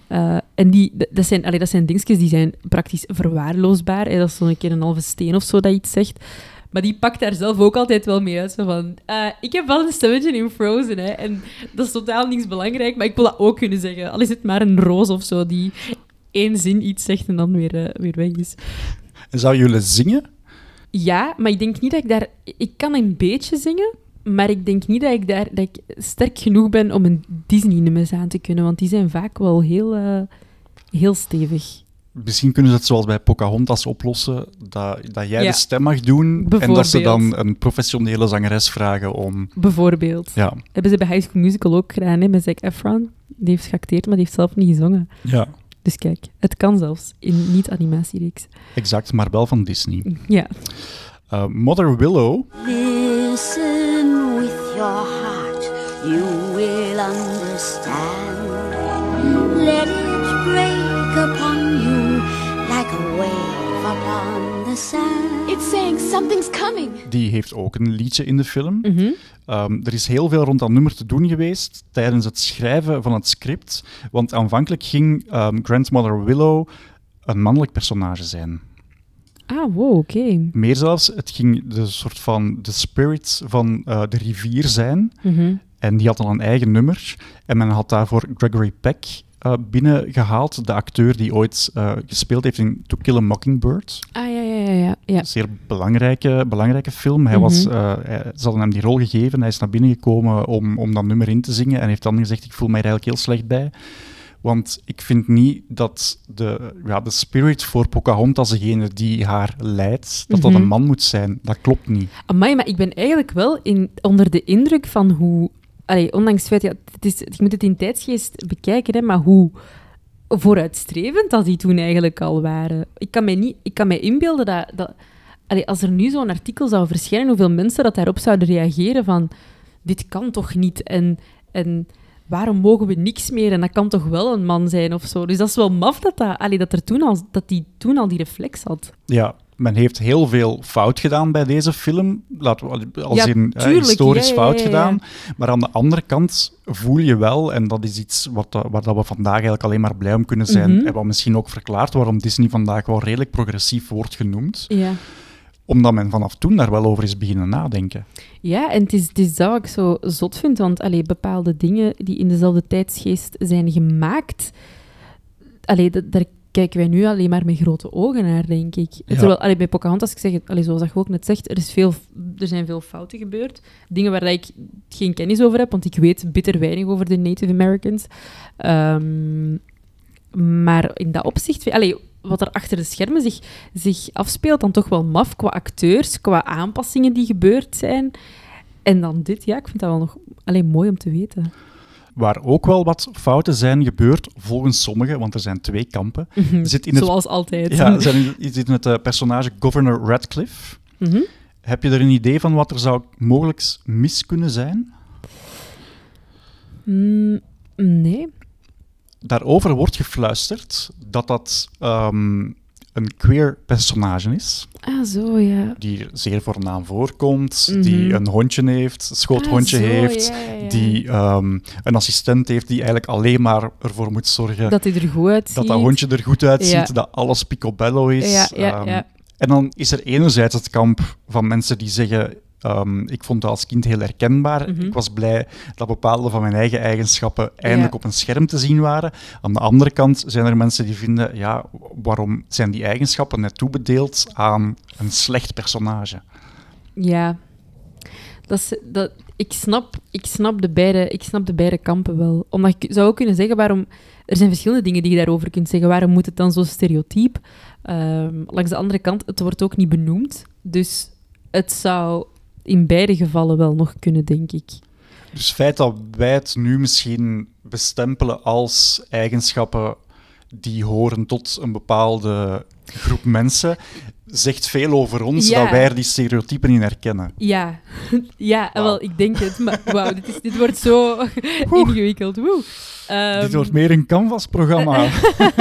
En dat zijn dingetjes die zijn praktisch verwaarloosbaar. Hè. Dat is zo'n keer een halve steen of zo dat iets zegt. Maar die pakt daar zelf ook altijd wel mee uit. Zo van, ik heb wel een stemmetje in Frozen. Hè, en dat is totaal niks belangrijk. Maar ik wil dat ook kunnen zeggen. Al is het maar een roos of zo die 1 zin iets zegt en dan weer weg is. En zou je willen zingen? Ja, maar ik denk niet dat ik daar... Ik kan een beetje zingen, maar ik denk niet dat ik sterk genoeg ben om een Disney-nummers aan te kunnen. Want die zijn vaak wel heel stevig. Misschien kunnen ze het zoals bij Pocahontas oplossen, dat jij de stem mag doen en dat ze dan een professionele zangeres vragen om... Bijvoorbeeld. Ja. Hebben ze bij High School Musical ook gedaan, hè, met Zac Efron. Die heeft geacteerd, maar die heeft zelf niet gezongen. Ja. Dus kijk, het kan zelfs in niet-animatiereeks. Exact, maar wel van Disney. Ja. Mother Willow. Listen with your heart, you will understand. Let it break upon you like a wave upon the sand. It's saying something's coming. Die heeft ook een liedje in de film. Mm-hmm. Er is heel veel rond dat nummer te doen geweest tijdens het schrijven van het script. Want aanvankelijk ging Grandmother Willow een mannelijk personage zijn. Ah, wow, oké. Meer zelfs, het ging de soort van de spirit van de rivier zijn. Mm-hmm. En die had dan een eigen nummer. En men had daarvoor Gregory Peck binnengehaald, de acteur die ooit gespeeld heeft in To Kill a Mockingbird. Ah, ja. Een zeer belangrijke film. Ze hadden hem die rol gegeven, hij is naar binnen gekomen om dat nummer in te zingen en heeft dan gezegd, ik voel mij er eigenlijk heel slecht bij. Want ik vind niet dat de spirit voor Pocahontas, degene die haar leidt, dat een man moet zijn. Dat klopt niet. Amai, maar ik ben eigenlijk wel onder de indruk van hoe... ondanks het feit, je moet het in tijdsgeest bekijken, hè, maar hoe vooruitstrevend dat die toen eigenlijk al waren. Ik kan mij inbeelden dat als er nu zo'n artikel zou verschijnen, hoeveel mensen dat daarop zouden reageren van dit kan toch niet en waarom mogen we niks meer en dat kan toch wel een man zijn of zo. Dus dat is wel maf dat die toen al die reflex had. Ja. Men heeft heel veel fout gedaan bij deze film. Historisch fout gedaan. Maar aan de andere kant voel je wel, en dat is iets waar dat we vandaag eigenlijk alleen maar blij om kunnen zijn, en wat misschien ook verklaart waarom Disney vandaag wel redelijk progressief wordt genoemd. Ja. Omdat men vanaf toen daar wel over is beginnen nadenken. Ja, en het is dat wat ik zo zot vind, want bepaalde dingen die in dezelfde tijdsgeest zijn gemaakt, daar kijken wij nu alleen maar met grote ogen naar, denk ik. Ja. Terwijl, bij Pocahontas, ik zeg het, zoals dat je ook net zegt, er zijn veel fouten gebeurd. Dingen waar ik geen kennis over heb, want ik weet bitter weinig over de Native Americans. Maar in dat opzicht, wat er achter de schermen zich afspeelt, dan toch wel maf qua acteurs, qua aanpassingen die gebeurd zijn. En dan dit, ik vind dat wel nog mooi om te weten. Waar ook wel wat fouten zijn gebeurd, volgens sommigen, want er zijn 2 kampen. Zoals altijd. Ja, je zit in het personage Governor Radcliffe. Mm-hmm. Heb je er een idee van wat er zou mogelijk mis kunnen zijn? Nee. Daarover wordt gefluisterd dat een queer personage is. Ah, zo, ja. Die zeer voornaam voorkomt, die een hondje heeft, een schoothondje heeft, die een assistent heeft die eigenlijk alleen maar ervoor moet zorgen dat hij er goed uitziet. Dat hondje er goed uitziet, dat alles picobello is. Ja. En dan is er enerzijds het kamp van mensen die zeggen, ik vond het als kind heel herkenbaar. Ik was blij dat bepaalde van mijn eigen eigenschappen eindelijk op een scherm te zien waren. Aan de andere kant zijn er mensen die vinden, waarom zijn die eigenschappen net toebedeeld aan een slecht personage? Ja, ik snap de beide kampen wel. Omdat ik zou ook kunnen zeggen, waarom... Er zijn verschillende dingen die je daarover kunt zeggen. Waarom moet het dan zo stereotyp? Langs de andere kant, het wordt ook niet benoemd. Dus het zou in beide gevallen wel nog kunnen, denk ik. Dus het feit dat wij het nu misschien bestempelen als eigenschappen die horen tot een bepaalde groep mensen, zegt veel over ons dat wij er die stereotypen in herkennen. Ja, wel, ik denk het. Maar wauw, dit wordt zo ingewikkeld. Dit wordt meer een Canvas-programma.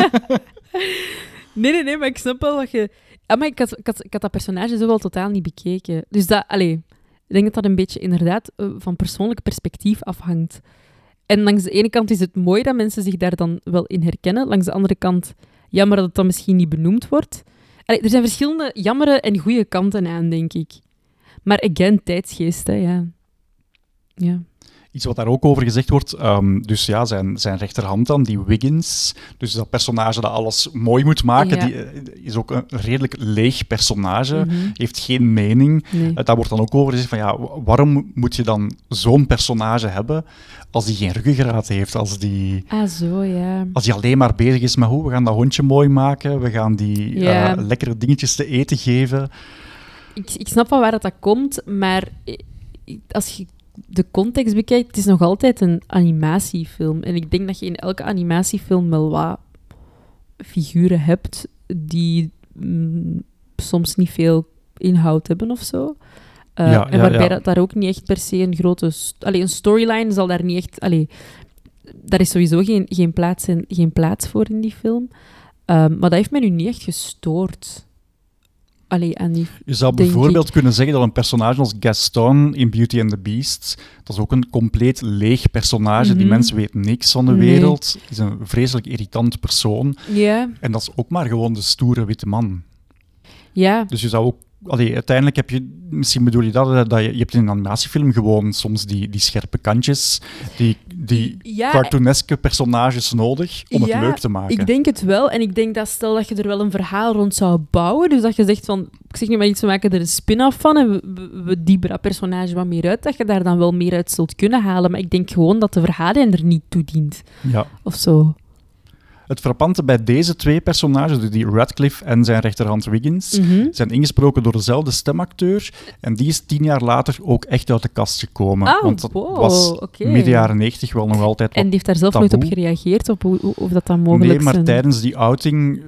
Nee, maar ik snap wel dat je... maar ik had dat personage zo wel totaal niet bekeken. Dus ik denk dat dat een beetje inderdaad van persoonlijk perspectief afhangt. En langs de ene kant is het mooi dat mensen zich daar dan wel in herkennen. Langs de andere kant, jammer dat het dan misschien niet benoemd wordt. Allee, er zijn verschillende jammere en goede kanten aan, denk ik. Maar again, tijdsgeest, hè, ja. Ja. Iets wat daar ook over gezegd wordt, dus ja, zijn rechterhand dan, die Wiggins, dus dat personage dat alles mooi moet maken, Ja. die is ook een redelijk leeg personage, heeft geen mening. Nee. Daar wordt dan ook over gezegd van, ja, waarom moet je dan zo'n personage hebben als die geen ruggengraat heeft, als die Zo, ja. alleen maar bezig is met hoe we gaan dat hondje mooi maken, we gaan die Ja. lekkere dingetjes te eten geven. Ik snap van waar dat komt, maar als je de context bekijkt, het is nog altijd een animatiefilm. En ik denk dat je in elke animatiefilm wel wat figuren hebt die soms niet veel inhoud hebben of zo. En waarbij dat daar ook niet echt per se een grote... een storyline zal daar niet echt... daar is sowieso geen plaats voor in die film. Maar dat heeft mij nu niet echt gestoord. Je zou bijvoorbeeld kunnen zeggen dat een personage als Gaston in Beauty and the Beast, dat is ook een compleet leeg personage. Die mens weet niks van de wereld. Is een vreselijk irritant persoon. Ja. En dat is ook maar gewoon de stoere witte man. Ja. Dus je zou ook... uiteindelijk heb je... Misschien bedoel je dat je hebt in een animatiefilm gewoon soms die scherpe kantjes, die cartooneske personages nodig om het leuk te maken. Ik denk het wel. En ik denk dat stel dat je er wel een verhaal rond zou bouwen, dus dat je zegt van, ik zeg nu maar iets, we maken er een spin-off van en we diepen dat personage wat meer uit, dat je daar dan wel meer uit zult kunnen halen. Maar ik denk gewoon dat de verhaallijn er niet toe dient. Ja. Of zo. Het frappante bij deze twee personages, dus die Radcliffe en zijn rechterhand Wiggins, zijn ingesproken door dezelfde stemacteur. En die is 10 jaar later ook echt uit de kast gekomen. Want dat was midden jaren 90 wel nog altijd En die heeft daar zelf taboe. nooit op gereageerd, of dat dan mogelijk is? Nee, maar tijdens die outing...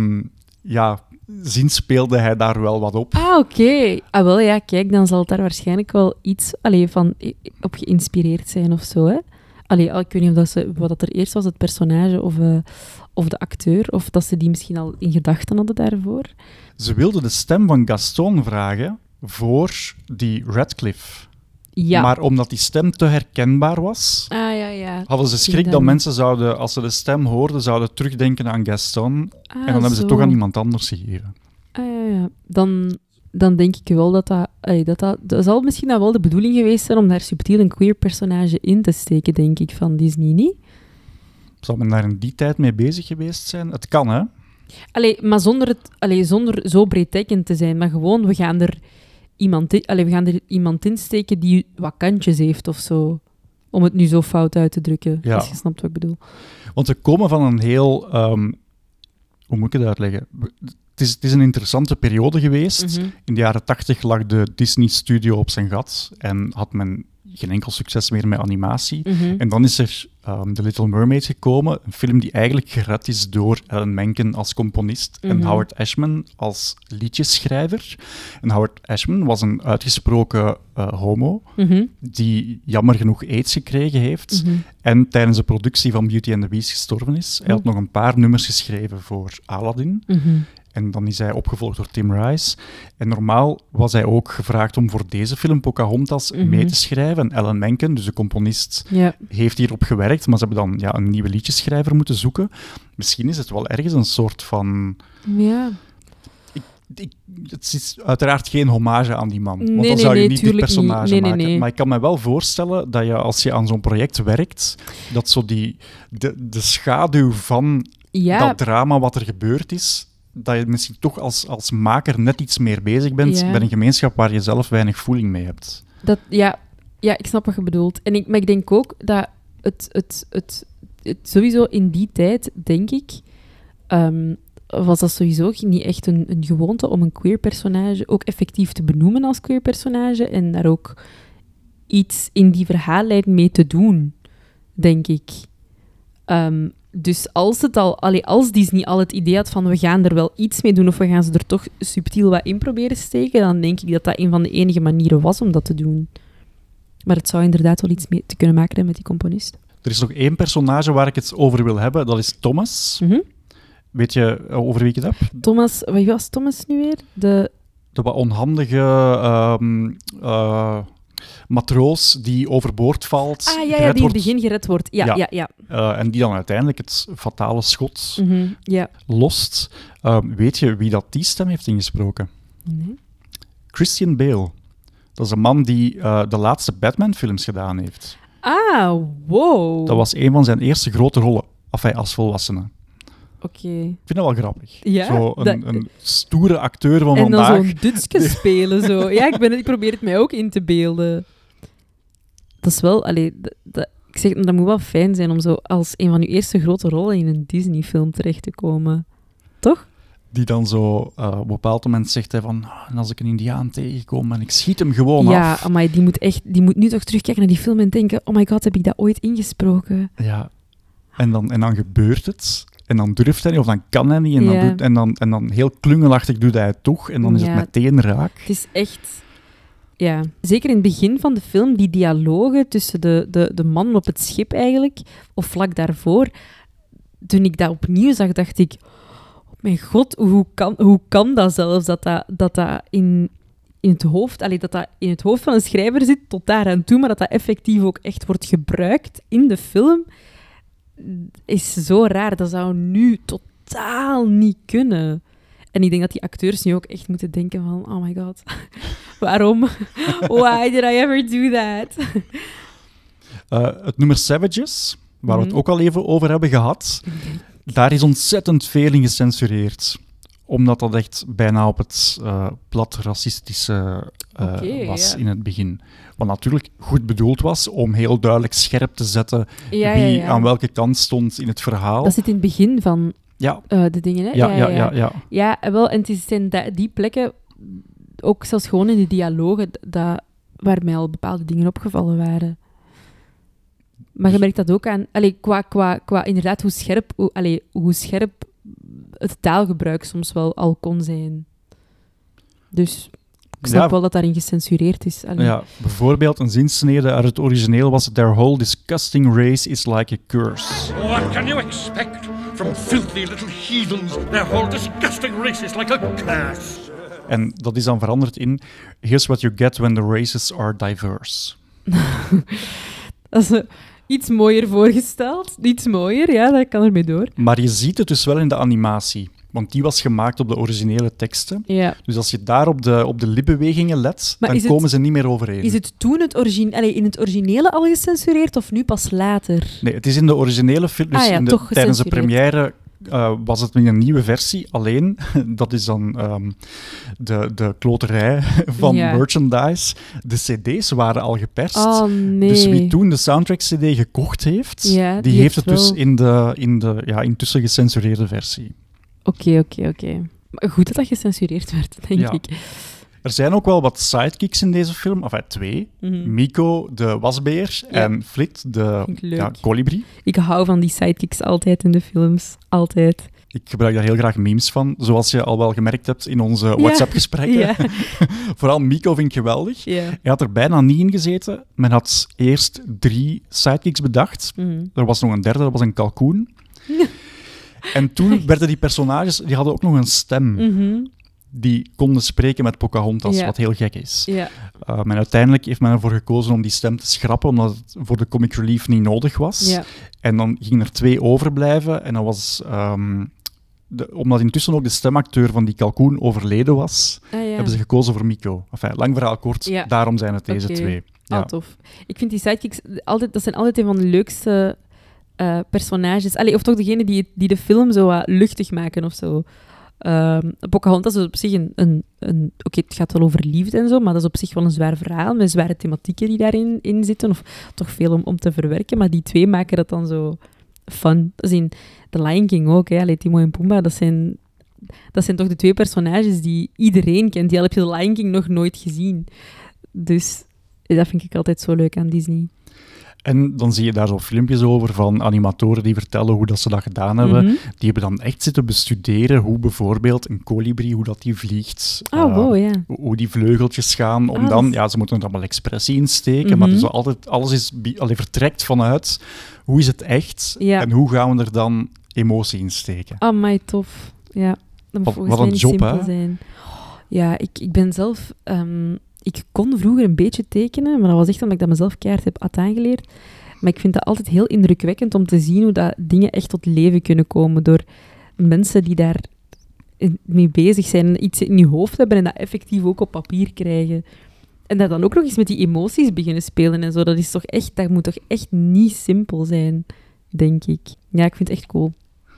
zinspeelde hij daar wel wat op. Oké. Wel ja, kijk, dan zal het daar waarschijnlijk wel iets van op geïnspireerd zijn of zo, hè? Ik weet niet of wat dat er eerst was, het personage of de acteur, of dat ze die misschien al in gedachten hadden daarvoor. Ze wilden de stem van Gaston vragen voor die Radcliffe. Ja. Maar omdat die stem te herkenbaar was, hadden ze schrik dat mensen zouden, als ze de stem hoorden, zouden terugdenken aan Gaston. En dan hebben ze het toch aan iemand anders gegeven. Ja. Dan denk ik wel dat zal misschien dan wel de bedoeling geweest zijn om daar subtiel een queer personage in te steken, denk ik, van Disney, niet? Zou men daar in die tijd mee bezig geweest zijn? Het kan, hè? Maar zonder zo breeddekkend te zijn, maar gewoon, we gaan er iemand in steken die wat kantjes heeft of zo. Om het nu zo fout uit te drukken, als je snapt wat ik bedoel. Want we komen van een heel... hoe moet ik het uitleggen? Het is een interessante periode geweest. In de jaren 80 lag de Disney-studio op zijn gat en had men geen enkel succes meer met animatie. En dan is er The Little Mermaid gekomen, een film die eigenlijk gered is door Alan Menken als componist en Howard Ashman als liedjesschrijver. En Howard Ashman was een uitgesproken homo, die jammer genoeg AIDS gekregen heeft en tijdens de productie van Beauty and the Beast gestorven is. Hij had nog een paar nummers geschreven voor Aladdin. En dan is hij opgevolgd door Tim Rice. En normaal was hij ook gevraagd om voor deze film Pocahontas mee te schrijven. En Alan Menken, dus de componist, heeft hierop gewerkt. Maar ze hebben dan een nieuwe liedjeschrijver moeten zoeken. Misschien is het wel ergens een soort van... Ja. Het is uiteraard geen hommage aan die man. Want dan zou je niet dit personage maken. Nee. Maar ik kan me wel voorstellen dat je, als je aan zo'n project werkt, dat zo de schaduw van dat drama wat er gebeurd is, dat je misschien toch als maker net iets meer bezig bent bij een gemeenschap waar je zelf weinig voeling mee hebt. Ja, ik snap wat je bedoelt. Maar ik denk ook dat het sowieso in die tijd, denk ik, was dat sowieso niet echt een gewoonte om een queer personage ook effectief te benoemen als queer personage en daar ook iets in die verhaallijn mee te doen, denk ik. Dus als Disney al het idee had van we gaan er wel iets mee doen of we gaan ze er toch subtiel wat in proberen steken, dan denk ik dat dat een van de enige manieren was om dat te doen. Maar het zou inderdaad wel iets mee te kunnen maken met die componist. Er is nog één personage waar ik het over wil hebben, dat is Thomas. Weet je over wie ik het heb? Thomas, wat was Thomas nu weer? De wat onhandige matroos die overboord valt, Ah, ja, die gered in het wordt, begin gered wordt. Ja. en die dan uiteindelijk het fatale schot Ja. lost. Weet je wie dat die stem heeft ingesproken? Nee. Christian Bale. Dat is een man die de laatste Batman-films gedaan heeft. Ah, wow. Dat was een van zijn eerste grote rollen, als volwassene. Oké. Ik vind dat wel grappig. Ja, Zo dat- een stoere acteur van En dan vandaag. zo'n Dutske spelen. Zo. Ja, ik probeer het mij ook in te beelden. Dat is wel... ik zeg, dat moet wel fijn zijn om zo als een van uw eerste grote rollen in een Disney-film terecht te komen. Toch? Die dan zo op een bepaald moment zegt hij van, en als ik een Indiaan tegenkom en ik schiet hem gewoon Ja, af. maar die moet nu toch terugkijken naar die film en denken, oh my god, heb ik dat ooit ingesproken? Ja. En dan gebeurt het. En dan durft hij niet, of dan kan hij niet. En, Ja. en dan heel klungelachtig doet hij het toch. En dan is het Ja. meteen raak. Het is echt... Ja, zeker in het begin van de film, die dialogen tussen de mannen op het schip eigenlijk, of vlak daarvoor, toen ik dat opnieuw zag, dacht ik, oh mijn god, hoe kan dat zelfs, dat in het hoofd, dat dat in het hoofd van een schrijver zit, tot daar aan toe, maar dat dat effectief ook echt wordt gebruikt in de film, is zo raar. Dat zou nu totaal niet kunnen. En ik denk dat die acteurs nu ook echt moeten denken van, oh my god, waarom? Why did I ever do that? Het nummer Savages, waar we het ook al even over hebben gehad, daar is ontzettend veel in gecensureerd. Omdat dat echt bijna op het plat racistische was in het begin. Wat natuurlijk goed bedoeld was om heel duidelijk scherp te zetten wie aan welke kant stond in het verhaal. Dat zit in het begin van Ja. de dingen, hè? Ja. Ja, wel, en het zijn die plekken, ook zelfs gewoon in de dialogen, waar mij al bepaalde dingen opgevallen waren. Maar je merkt dat ook aan, qua inderdaad hoe scherp het taalgebruik soms wel al kon zijn. Dus ik snap wel dat daarin gecensureerd is. Ja, bijvoorbeeld een zinsnede uit het origineel was: Their whole disgusting race is like a curse. What can you expect from filthy little heathens? Their whole disgusting race is like a curse. En dat is dan veranderd in: Here's what you get when the races are diverse. Dat is iets mooier voorgesteld. Iets mooier, ja, dat kan ermee door. Maar je ziet het dus wel in de animatie. Want die was gemaakt op de originele teksten. Ja. Dus als je daar op de lipbewegingen let, Maar dan komen ze niet meer overeen. Is het toen in het originele al gecensureerd of nu pas later? Nee, het is in de originele film. Dus tijdens de première was het in een nieuwe versie. Alleen, dat is dan de kloterij van merchandise. De cd's waren al geperst. Oh, nee. Dus wie toen de soundtrack-cd gekocht heeft, die heeft het dus in de intussen gecensureerde versie. Oké. Maar goed dat dat gecensureerd werd, denk ik. Er zijn ook wel wat sidekicks in deze film. Enfin, 2. Miko, de wasbeer, en Flit, de kolibrie. Ik hou van die sidekicks altijd in de films. Altijd. Ik gebruik daar heel graag memes van, zoals je al wel gemerkt hebt in onze WhatsApp-gesprekken. Ja. Vooral Miko vind ik geweldig. Ja. Hij had er bijna niet in gezeten. Men had eerst 3 sidekicks bedacht. Er was nog een derde, dat was een kalkoen. En toen werden die personages, die hadden ook nog een stem. Die konden spreken met Pocahontas, wat heel gek is. Ja. Maar uiteindelijk heeft men ervoor gekozen om die stem te schrappen, omdat het voor de comic relief niet nodig was. Ja. En dan gingen er 2 overblijven. En dat was... omdat intussen ook de stemacteur van die kalkoen overleden was, hebben ze gekozen voor Miko. Enfin, lang verhaal kort, daarom zijn het deze 2. Ja. Tof. Ik vind die sidekicks dat zijn altijd een van de leukste personages. Of toch degene die de film zo wat luchtig maken of zo. Pocahontas is op zich Oké, het gaat wel over liefde en zo, maar dat is op zich wel een zwaar verhaal met zware thematieken die daarin zitten, of toch veel om te verwerken. Maar die 2 maken dat dan zo fun. Dat is in The Lion King ook, hè. Timon en Pumbaa, dat zijn toch de 2 personages die iedereen kent. Die al heb je The Lion King nog nooit gezien. Dus dat vind ik altijd zo leuk aan Disney. En dan zie je daar zo filmpjes over van animatoren die vertellen hoe dat ze dat gedaan hebben. Die hebben dan echt zitten bestuderen hoe bijvoorbeeld een kolibrie, hoe dat die vliegt. Hoe die vleugeltjes gaan. Om dan, ze moeten er allemaal expressie in steken, maar dus alles is vertrekt vanuit hoe is het echt en hoe gaan we er dan emotie in steken. Amai, tof. Ja, dat moet volgens wat mij een niet job, simpel hè? zijn. Ja, ik ben zelf... ik kon vroeger een beetje tekenen, maar dat was echt omdat ik dat mezelf keihard heb aangeleerd. Maar ik vind dat altijd heel indrukwekkend om te zien hoe dat dingen echt tot leven kunnen komen door mensen die daar mee bezig zijn, iets in je hoofd hebben en dat effectief ook op papier krijgen. En dat dan ook nog eens met die emoties beginnen spelen en zo. Dat moet toch echt niet simpel zijn, denk ik. Ja, ik vind het echt cool.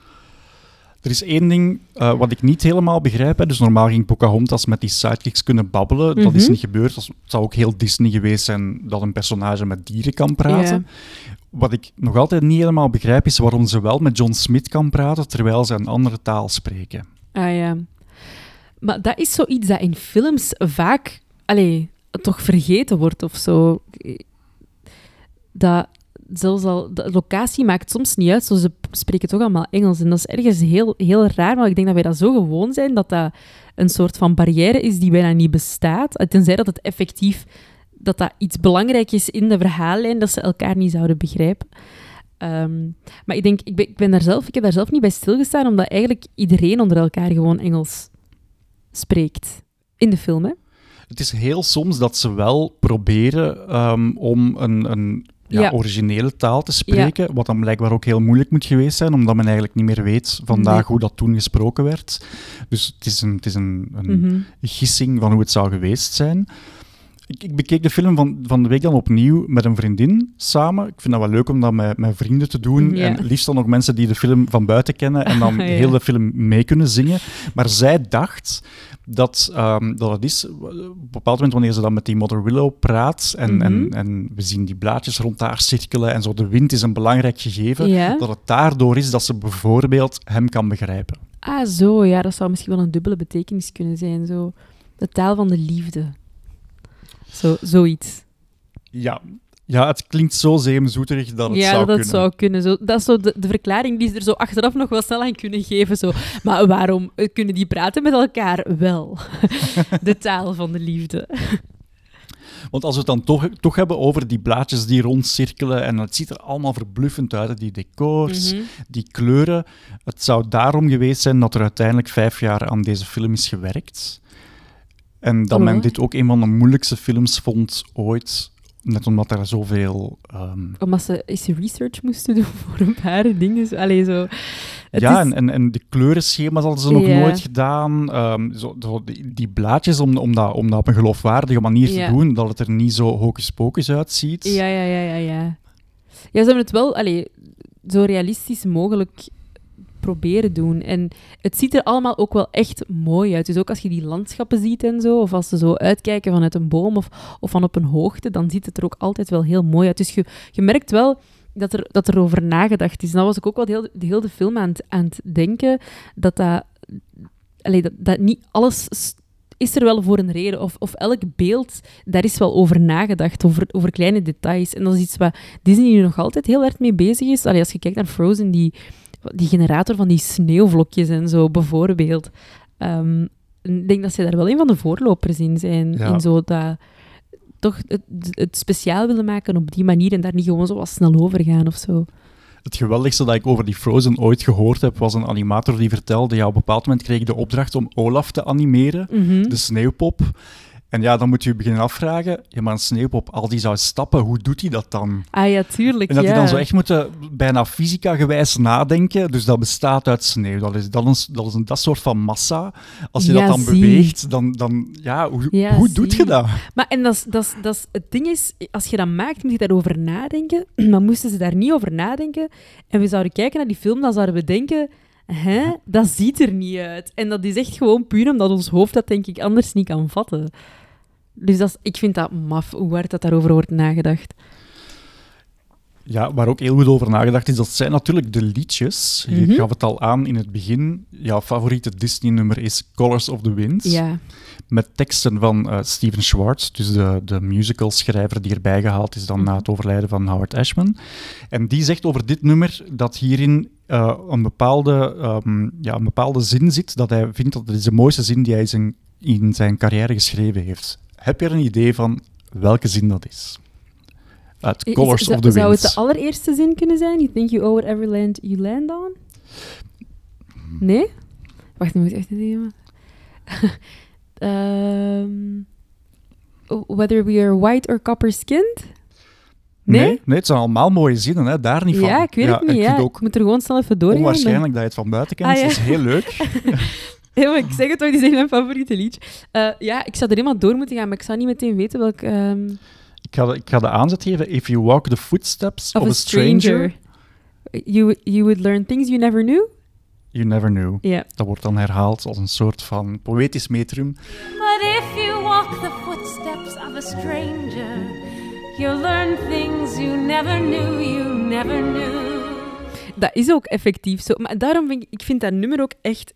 Er is één ding wat ik niet helemaal begrijp. Hè. Dus normaal ging Pocahontas met die sidekicks kunnen babbelen. Dat is niet gebeurd. Het zou ook heel Disney geweest zijn dat een personage met dieren kan praten. Ja. Wat ik nog altijd niet helemaal begrijp, is waarom ze wel met John Smith kan praten, terwijl ze een andere taal spreken. Ah ja. Maar dat is zoiets dat in films vaak toch vergeten wordt of zo. Dat zelfs al de locatie maakt soms niet uit, zo ze spreken toch allemaal Engels. En dat is ergens heel, heel raar, maar ik denk dat wij dat zo gewoon zijn, dat dat een soort van barrière is die bijna niet bestaat. Tenzij dat het effectief, dat iets belangrijk is in de verhaallijn, dat ze elkaar niet zouden begrijpen. Maar ik denk, ik heb daar zelf niet bij stilgestaan, omdat eigenlijk iedereen onder elkaar gewoon Engels spreekt. In de film, hè. Het is heel soms dat ze wel proberen om een originele taal te spreken, wat dan blijkbaar ook heel moeilijk moet geweest zijn, omdat men eigenlijk niet meer weet vandaag hoe dat toen gesproken werd. Dus het is een gissing van hoe het zou geweest zijn. Ik bekeek de film van de week dan opnieuw met een vriendin samen. Ik vind dat wel leuk om dat met vrienden te doen. Ja. En liefst dan nog mensen die de film van buiten kennen en dan heel de film mee kunnen zingen. Maar zij dacht dat het is, op een bepaald moment wanneer ze dan met die Mother Willow praat en we zien die blaadjes rond haar cirkelen en zo, de wind is een belangrijk gegeven, dat het daardoor is dat ze bijvoorbeeld hem kan begrijpen. Ah, zo, ja, dat zou misschien wel een dubbele betekenis kunnen zijn. Zo. De taal van de liefde. Zoiets. Ja, het klinkt zo zeemzoeterig dat het zou kunnen. Ja, dat zou kunnen. Zo, dat is zo de verklaring die ze er zo achteraf nog wel snel aan kunnen geven. Zo. Maar waarom kunnen die praten met elkaar? Wel, de taal van de liefde. Want als we het dan toch hebben over die blaadjes die rondcirkelen en het ziet er allemaal verbluffend uit, die decors, die kleuren. Het zou daarom geweest zijn dat er uiteindelijk 5 jaar aan deze film is gewerkt. En dat men dit ook een van de moeilijkste films vond ooit, net omdat er zoveel... Omdat ze research moesten doen voor een paar dingen. Allee, zo. En de kleurenschema's hadden ze nog nooit gedaan. Die blaadjes, om dat op een geloofwaardige manier te doen, dat het er niet zo hocus-pocus uitziet. Ja. Ja, ze hebben het wel zo realistisch mogelijk proberen doen. En het ziet er allemaal ook wel echt mooi uit. Dus ook als je die landschappen ziet en zo, of als ze zo uitkijken vanuit een boom of van op een hoogte, dan ziet het er ook altijd wel heel mooi uit. Dus je merkt wel dat er over nagedacht is. En dat was ik ook wel de film aan het denken, dat niet alles is er wel voor een reden. Of elk beeld, daar is wel over nagedacht, over kleine details. En dat is iets waar Disney nu nog altijd heel erg mee bezig is. Als je kijkt naar Frozen, die generator van die sneeuwvlokjes en zo, bijvoorbeeld. Ik denk dat ze daar wel een van de voorlopers in zijn. Ja. In zo dat toch het speciaal willen maken op die manier en daar niet gewoon zo wat snel over gaan of zo. Het geweldigste dat ik over die Frozen ooit gehoord heb, was een animator die vertelde, op een bepaald moment kreeg ik de opdracht om Olaf te animeren, de sneeuwpop. En dan moet je je beginnen afvragen, maar een sneeuwpop, als die zou stappen, hoe doet hij dat dan? Ah ja, tuurlijk, En dat hij dan zo echt moet bijna fysica-gewijs nadenken, dus dat bestaat uit sneeuw. Dat is dat soort van massa. Als je dat dan beweegt, hoe doet je dat? Maar en het ding is, als je dat maakt, moet je daarover nadenken, maar moesten ze daar niet over nadenken en we zouden kijken naar die film, dan zouden we denken... dat ziet er niet uit. En dat is echt gewoon puur omdat ons hoofd dat, denk ik, anders niet kan vatten. Dus ik vind dat maf, hoe hard dat daarover wordt nagedacht. Ja, waar ook heel goed over nagedacht is, dat zijn natuurlijk de liedjes. Je gaf het al aan in het begin. Jouw favoriete Disney-nummer is Colors of the Wind. Ja. Met teksten van Steven Schwartz, dus de musicalschrijver die erbij gehaald is dan na het overlijden van Howard Ashman. En die zegt over dit nummer dat hierin een bepaalde zin zit, dat hij vindt dat het is de mooiste zin die hij in zijn carrière geschreven heeft. Heb je er een idee van welke zin dat is? Uit Colors of the Wind. Zou het de allereerste zin kunnen zijn? You think you owe it every land you land on? Nee? Wacht, nu moet ik echt even... whether we are white or copper-skinned? Nee, het zijn allemaal mooie zinnen, hè? Daar niet van. Ja, ik weet het niet. Ik moet er gewoon snel even doorgaan. Onwaarschijnlijk dat je het van buiten kent, dat is heel leuk. Ja, maar ik zeg het toch, die zijn mijn favoriete liedje. Ik zou er helemaal door moeten gaan, maar ik zou niet meteen weten welk... Ik ga de aanzet geven. If you walk the footsteps of a stranger... You would learn things you never knew? You never knew. Yeah. Dat wordt dan herhaald als een soort van poëtisch metrum. But if you walk the footsteps of a stranger, you'll learn things you never knew. Dat is ook effectief zo. Maar daarom vind dat nummer ook echt...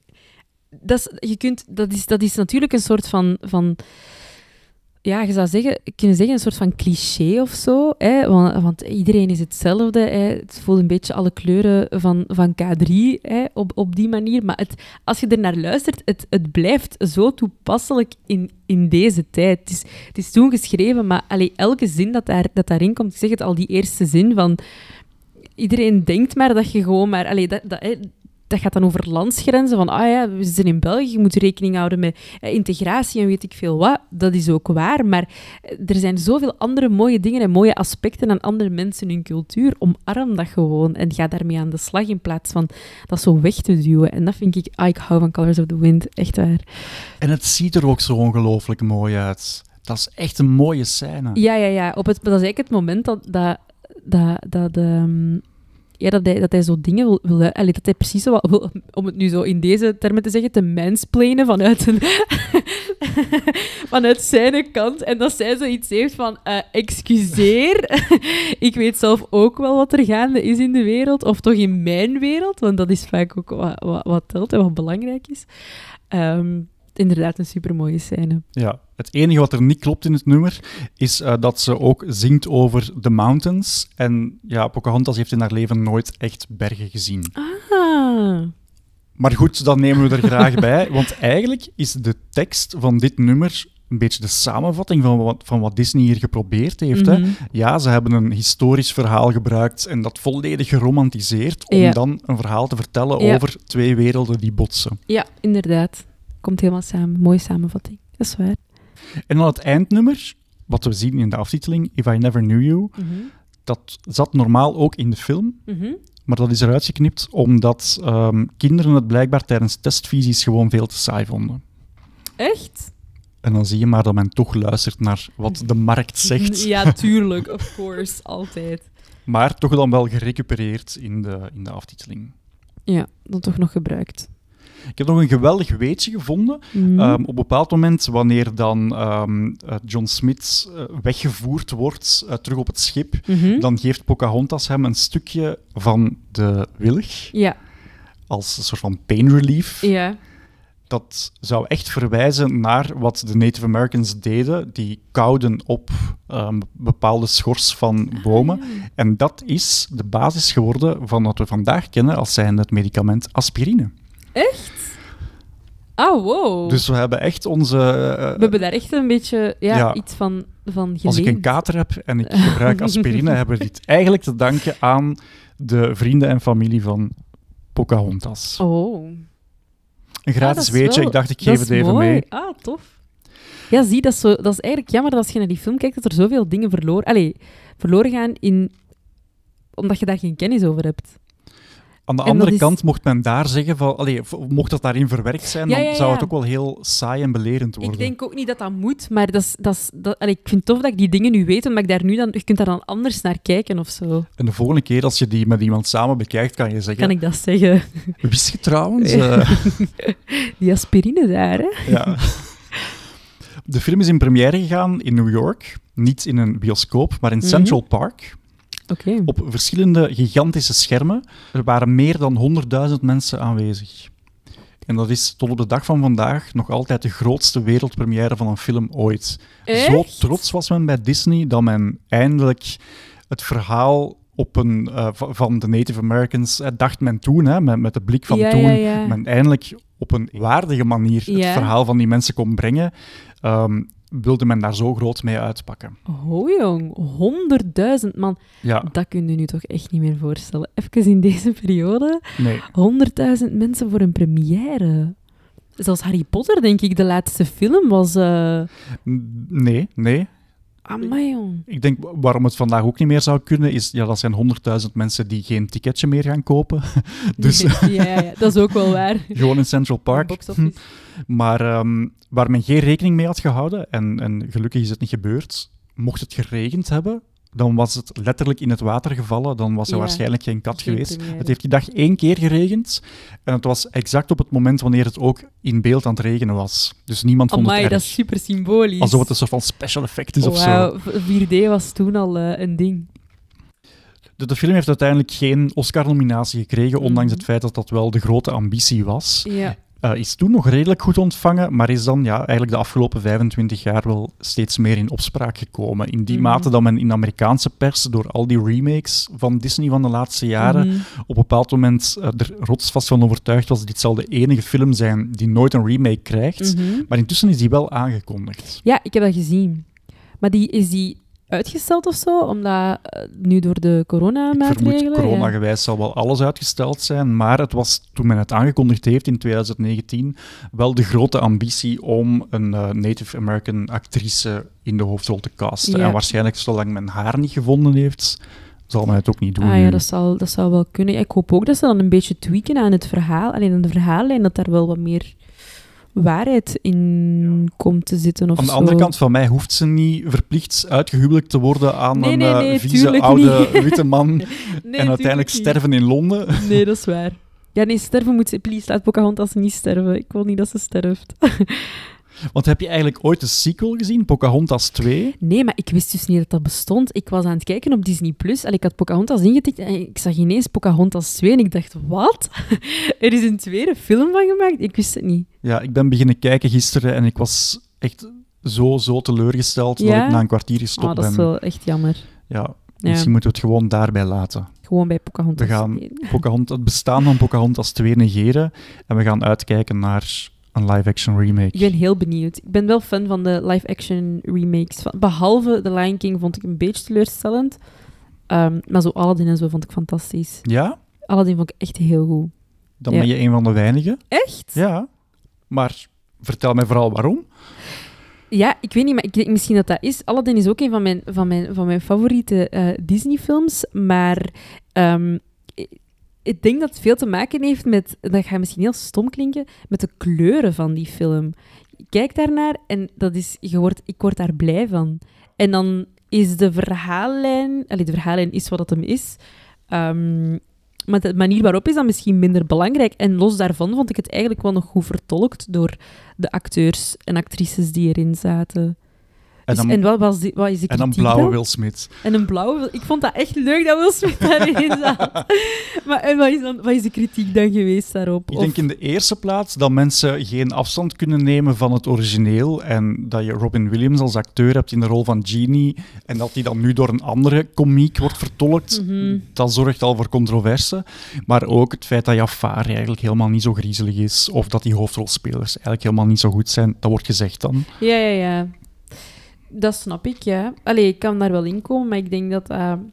Dat is natuurlijk een soort van ja, je zou kunnen zeggen een soort van cliché of zo. Hè? Want iedereen is hetzelfde. Hè? Het voelt een beetje alle kleuren van K3 hè? Op die manier. Maar als je er naar luistert, het blijft zo toepasselijk in deze tijd. Het is toen geschreven, maar elke zin dat daarin komt, ik zeg het al, die eerste zin van... Iedereen denkt maar dat je gewoon maar... Dat gaat dan over landsgrenzen, van we zitten in België, je moet rekening houden met integratie en weet ik veel wat. Dat is ook waar, maar er zijn zoveel andere mooie dingen en mooie aspecten aan andere mensen hun cultuur. Omarm dat gewoon en ga daarmee aan de slag in plaats van dat zo weg te duwen. En dat vind ik hou van Colors of the Wind, echt waar. En het ziet er ook zo ongelooflijk mooi uit. Dat is echt een mooie scène. Ja. Dat is eigenlijk het moment dat hij zo dingen wil dat hij precies zo, om het nu zo in deze termen te zeggen, te mansplainen vanuit zijn kant. En dat zij zoiets heeft van, excuseer, ik weet zelf ook wel wat er gaande is in de wereld, of toch in mijn wereld, want dat is vaak ook wat telt en wat belangrijk is. Inderdaad, een supermooie scène. Ja, het enige wat er niet klopt in het nummer is dat ze ook zingt over The Mountains. En ja, Pocahontas heeft in haar leven nooit echt bergen gezien. Ah. Maar goed, dat nemen we er graag bij. Want eigenlijk is de tekst van dit nummer een beetje de samenvatting van wat Disney hier geprobeerd heeft. Mm-hmm. Hè. Ja, ze hebben een historisch verhaal gebruikt en dat volledig geromantiseerd om dan een verhaal te vertellen over twee werelden die botsen. Ja, inderdaad. Komt helemaal samen. Mooie samenvatting. Dat is waar. En dan het eindnummer, wat we zien in de aftiteling, If I Never Knew You, dat zat normaal ook in de film, maar dat is eruit geknipt omdat kinderen het blijkbaar tijdens testvisies gewoon veel te saai vonden. Echt? En dan zie je maar dat men toch luistert naar wat de markt zegt. Ja, tuurlijk. Of course. Altijd. Maar toch dan wel gerecupereerd in de aftiteling. Ja, dan toch nog gebruikt. Ik heb nog een geweldig weetje gevonden. Op een bepaald moment, wanneer dan John Smith weggevoerd wordt terug op het schip, dan geeft Pocahontas hem een stukje van de wilg. Ja. Als een soort van pain relief. Ja. Dat zou echt verwijzen naar wat de Native Americans deden. Die kauwden op bepaalde schors van bomen. En dat is de basis geworden van wat we vandaag kennen als zijnde het medicament aspirine. Echt? Ah, wow. Dus we hebben echt onze... we hebben daar echt een beetje iets van geleend. Als ik een kater heb en ik gebruik aspirine, hebben we dit eigenlijk te danken aan de vrienden en familie van Pocahontas. Oh. Een gratis weetje, ik dacht ik geef het even mooi. mee. Ah, tof. Ja, zie, dat is eigenlijk jammer dat als je naar die film kijkt, dat er zoveel dingen verloren gaan omdat je daar geen kennis over hebt. Aan de andere kant mocht men daar zeggen van... mocht dat daarin verwerkt zijn, dan zou het ook wel heel saai en belerend worden. Ik denk ook niet dat dat moet, maar ik vind het tof dat ik die dingen nu weet, omdat ik daar nu je kunt daar dan anders naar kijken of zo. En de volgende keer als je die met iemand samen bekijkt, kan je zeggen... Kan ik dat zeggen? Wist je trouwens? Die aspirine daar, hè? Ja. De film is in première gegaan in New York. Niet in een bioscoop, maar in Central Park. Okay. Op verschillende gigantische schermen. Er waren meer dan 100.000 mensen aanwezig. En dat is tot op de dag van vandaag nog altijd de grootste wereldpremière van een film ooit. Echt? Zo trots was men bij Disney dat men eindelijk het verhaal van de Native Americans, dacht men toen, met de blik van toen, men eindelijk op een waardige manier het verhaal van die mensen kon brengen. Wilde men daar zo groot mee uitpakken. Oh jong, 100.000 man. Ja. Dat kun je nu toch echt niet meer voorstellen. Even in deze periode. Nee. 100.000 mensen voor een première. Zelfs Harry Potter, denk ik, de laatste film was... Nee. Amai, jong. Ik denk, waarom het vandaag ook niet meer zou kunnen, is, dat zijn 100.000 mensen die geen ticketje meer gaan kopen. Dus ja, dat is ook wel waar. Gewoon in Central Park. Box office. Maar waar men geen rekening mee had gehouden, en gelukkig is het niet gebeurd, mocht het geregend hebben, dan was het letterlijk in het water gevallen, dan was er waarschijnlijk geen kat geweest. Première. Het heeft die dag 1 keer geregend, en het was exact op het moment wanneer het ook in beeld aan het regenen was. Dus niemand vond het erg. Dat is super symbolisch. Alsof het een soort van special effect is of zo. Wauw, 4D was toen al een ding. De film heeft uiteindelijk geen Oscar-nominatie gekregen, ondanks het feit dat dat wel de grote ambitie was. Ja. Is toen nog redelijk goed ontvangen, maar is dan eigenlijk de afgelopen 25 jaar wel steeds meer in opspraak gekomen. In die mate dat men in de Amerikaanse pers, door al die remakes van Disney van de laatste jaren, op een bepaald moment er rotsvast van overtuigd was dat dit zal de enige film zijn die nooit een remake krijgt. Maar intussen is die wel aangekondigd. Ja, ik heb dat gezien. Maar is die uitgesteld of zo? Omdat nu door de coronamaatregelen... Ik vermoed, coronagewijs zal wel alles uitgesteld zijn, maar het was, toen men het aangekondigd heeft in 2019, wel de grote ambitie om een Native American actrice in de hoofdrol te casten. Ja. En waarschijnlijk, zolang men haar niet gevonden heeft, zal men het ook niet doen. Ja, dat zou wel kunnen. Ja, ik hoop ook dat ze dan een beetje tweaken aan het verhaal. Alleen aan de verhaallijn, dat daar wel wat meer waarheid in komt te zitten of zo. Aan de andere kant, van mij hoeft ze niet verplicht uitgehuwelijkd te worden aan Nee, vieze oude niet. witte man en uiteindelijk niet. sterven in Londen. Nee, dat is waar. Ja, nee, sterven moet ze... Please, laat Pocahontas niet sterven. Ik wil niet dat ze sterft. Want heb je eigenlijk ooit een sequel gezien, Pocahontas 2? Nee, maar ik wist dus niet dat dat bestond. Ik was aan het kijken op Disney+. Ik had Pocahontas ingetikt en ik zag ineens Pocahontas 2 en ik dacht, wat? Er is een tweede film van gemaakt? Ik wist het niet. Ja, ik ben beginnen kijken gisteren en ik was echt zo teleurgesteld dat ik na een kwartier gestopt ben. Dat is wel echt jammer. Ja, misschien moeten we het gewoon daarbij laten. Gewoon bij Pocahontas. We gaan het bestaan van Pocahontas 2 negeren en we gaan uitkijken naar een live-action remake. Ik ben heel benieuwd. Ik ben wel fan van de live-action remakes. Behalve The Lion King vond ik een beetje teleurstellend. Maar zo Aladdin en zo vond ik fantastisch. Ja? Aladdin vond ik echt heel goed. Dan ben je een van de weinigen. Echt? Ja. Maar vertel mij vooral waarom. Ja, ik weet niet, maar ik denk misschien dat is. Aladdin is ook een van mijn favoriete Disney-films. Maar ik denk dat het veel te maken heeft met, dat gaat misschien heel stom klinken, met de kleuren van die film. Ik kijk daarnaar en ik word daar blij van. En dan is de verhaallijn... de verhaallijn is wat het hem is. Maar de manier waarop is dan misschien minder belangrijk. En los daarvan vond ik het eigenlijk wel nog goed vertolkt door de acteurs en actrices die erin zaten. En wat is de kritiek en een blauwe Will Smith. En een blauwe... Ik vond dat echt leuk dat Will Smith daarin zat. Maar wat is de kritiek dan geweest daarop? Ik denk in de eerste plaats dat mensen geen afstand kunnen nemen van het origineel en dat je Robin Williams als acteur hebt in de rol van Genie en dat die dan nu door een andere komiek wordt vertolkt. Dat zorgt al voor controverse. Maar ook het feit dat Jafar eigenlijk helemaal niet zo griezelig is of dat die hoofdrolspelers eigenlijk helemaal niet zo goed zijn, dat wordt gezegd dan. Ja. Dat snap ik, ja. Ik kan daar wel in komen, maar ik denk dat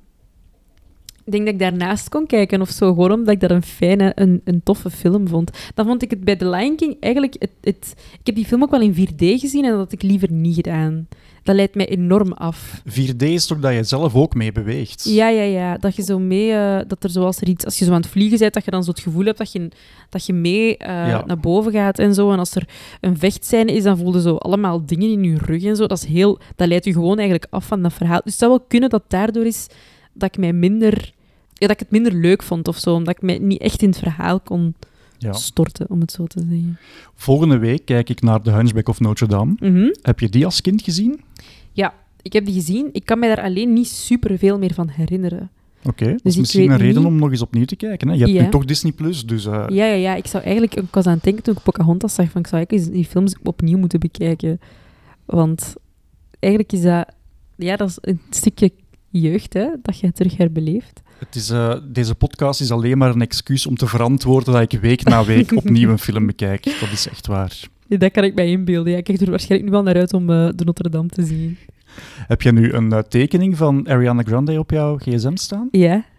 ik daarnaast kon kijken of zo, gewoon omdat ik dat een toffe film vond. Dan vond ik het bij The Lion King eigenlijk... Ik heb die film ook wel in 4D gezien en dat had ik liever niet gedaan. Dat leidt mij enorm af. 4D is toch dat je zelf ook mee beweegt? Ja. Dat je zo mee... dat er zoals er iets... Als je zo aan het vliegen bent, dat je dan zo het gevoel hebt dat je mee naar boven gaat en zo. En als er een vechtscène is, dan voel je zo allemaal dingen in je rug en zo. Dat leidt je gewoon eigenlijk af van dat verhaal. Dus het zou wel kunnen dat daardoor is dat ik mij minder... Ja, dat ik het minder leuk vond of zo. Omdat ik mij niet echt in het verhaal kon storten, om het zo te zeggen. Volgende week kijk ik naar The Hunchback of Notre Dame. Heb je die als kind gezien? Ja, ik heb die gezien. Ik kan mij daar alleen niet superveel meer van herinneren. Oké, dat is misschien een reden om nog eens opnieuw te kijken. Hè? Je hebt nu toch Disney+, dus... Ja. Ik was aan het denken toen ik Pocahontas zag, ik zou eigenlijk die films opnieuw moeten bekijken. Want eigenlijk is dat... Ja, dat is een stukje jeugd, hè, dat je terug herbeleeft. Deze podcast is alleen maar een excuus om te verantwoorden dat ik week na week opnieuw een film bekijk. Dat is echt waar. Ja, dat kan ik mij inbeelden. Ja, ik kijk er waarschijnlijk nu wel naar uit om de Notre Dame te zien. Heb je nu een tekening van Ariana Grande op jouw gsm staan? Ja.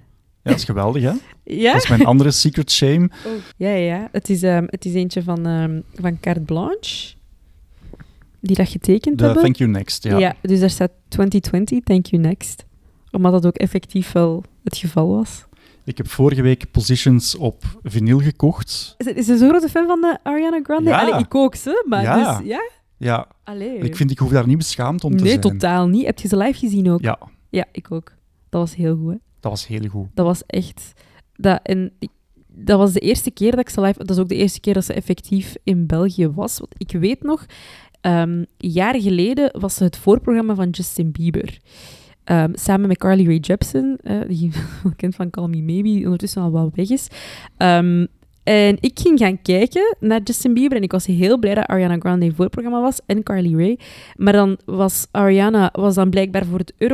Ja, dat is geweldig, hè? Ja? Dat is mijn andere secret shame. Oh. Ja. Het is eentje van Carte Blanche, die dat getekend De hebben. Thank You Next, ja. Ja, dus daar staat 2020, Thank You Next. Omdat dat ook effectief wel het geval was. Ik heb vorige week Positions op vinyl gekocht. Is je zo'n grote fan van de Ariana Grande? Ja. Allee, ik ook, hè? Maar Ja. dus, ja? Ja. Allee. Ik hoef daar niet beschaamd om te zijn. Nee, totaal niet. Heb je ze live gezien ook? Ja. Ja, ik ook. Dat was heel goed, hè? Dat was heel goed. Dat was echt... Dat was de eerste keer dat ik ze live... Dat is ook de eerste keer dat ze effectief in België was. Want ik weet nog, jaren geleden was ze het voorprogramma van Justin Bieber. Samen met Carly Rae Jepsen, die bekend van Call Me Maybe, die ondertussen al wel weg is. En ik ging gaan kijken naar Justin Bieber en ik was heel blij dat Ariana Grande in voorprogramma was en Carly Rae. Maar dan was Ariana dan blijkbaar voor het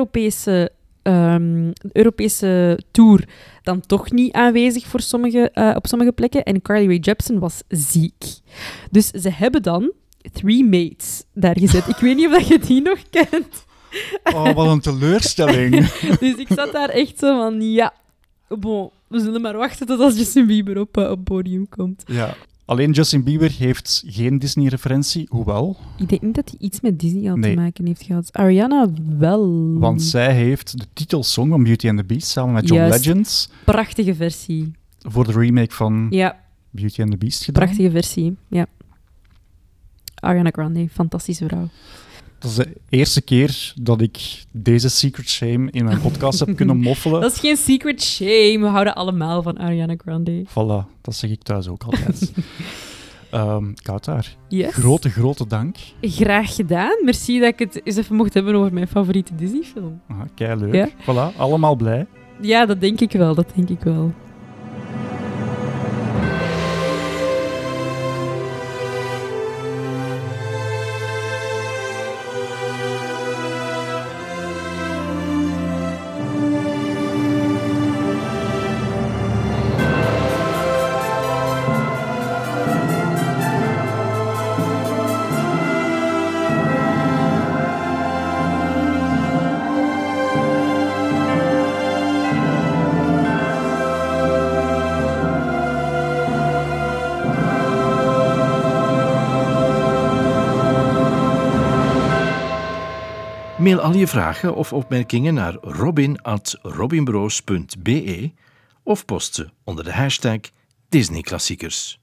Europese tour dan toch niet aanwezig voor op sommige plekken. En Carly Rae Jepsen was ziek. Dus ze hebben dan 3 Mates daar gezet. Ik weet niet of je die nog kent. Oh, wat een teleurstelling. Dus ik zat daar echt zo van, ja, bon, we zullen maar wachten tot als Justin Bieber op het podium komt. Ja. Alleen Justin Bieber heeft geen Disney-referentie, hoewel. Ik denk niet dat hij iets met Disney al Nee. te maken heeft gehad. Ariana wel. Want zij heeft de titelsong van Beauty and the Beast samen met John Juist. Legend Prachtige versie. voor de remake van Ja, Beauty and the Beast gedaan. prachtige versie, ja. Ariana Grande, fantastische vrouw. Dat is de eerste keer dat ik deze secret shame in mijn podcast heb kunnen moffelen. Dat is geen secret shame, we houden allemaal van Ariana Grande. Voilà, dat zeg ik thuis ook altijd. Kautar, Yes. grote dank. Graag gedaan. Merci dat ik het eens even mocht hebben over mijn favoriete Disney-film. Ah, keileuk. Ja. Voilà, allemaal blij. Ja, dat denk ik wel, Mail al je vragen of opmerkingen naar robin@robinbroos.be of post ze onder de hashtag Disney Klassiekers.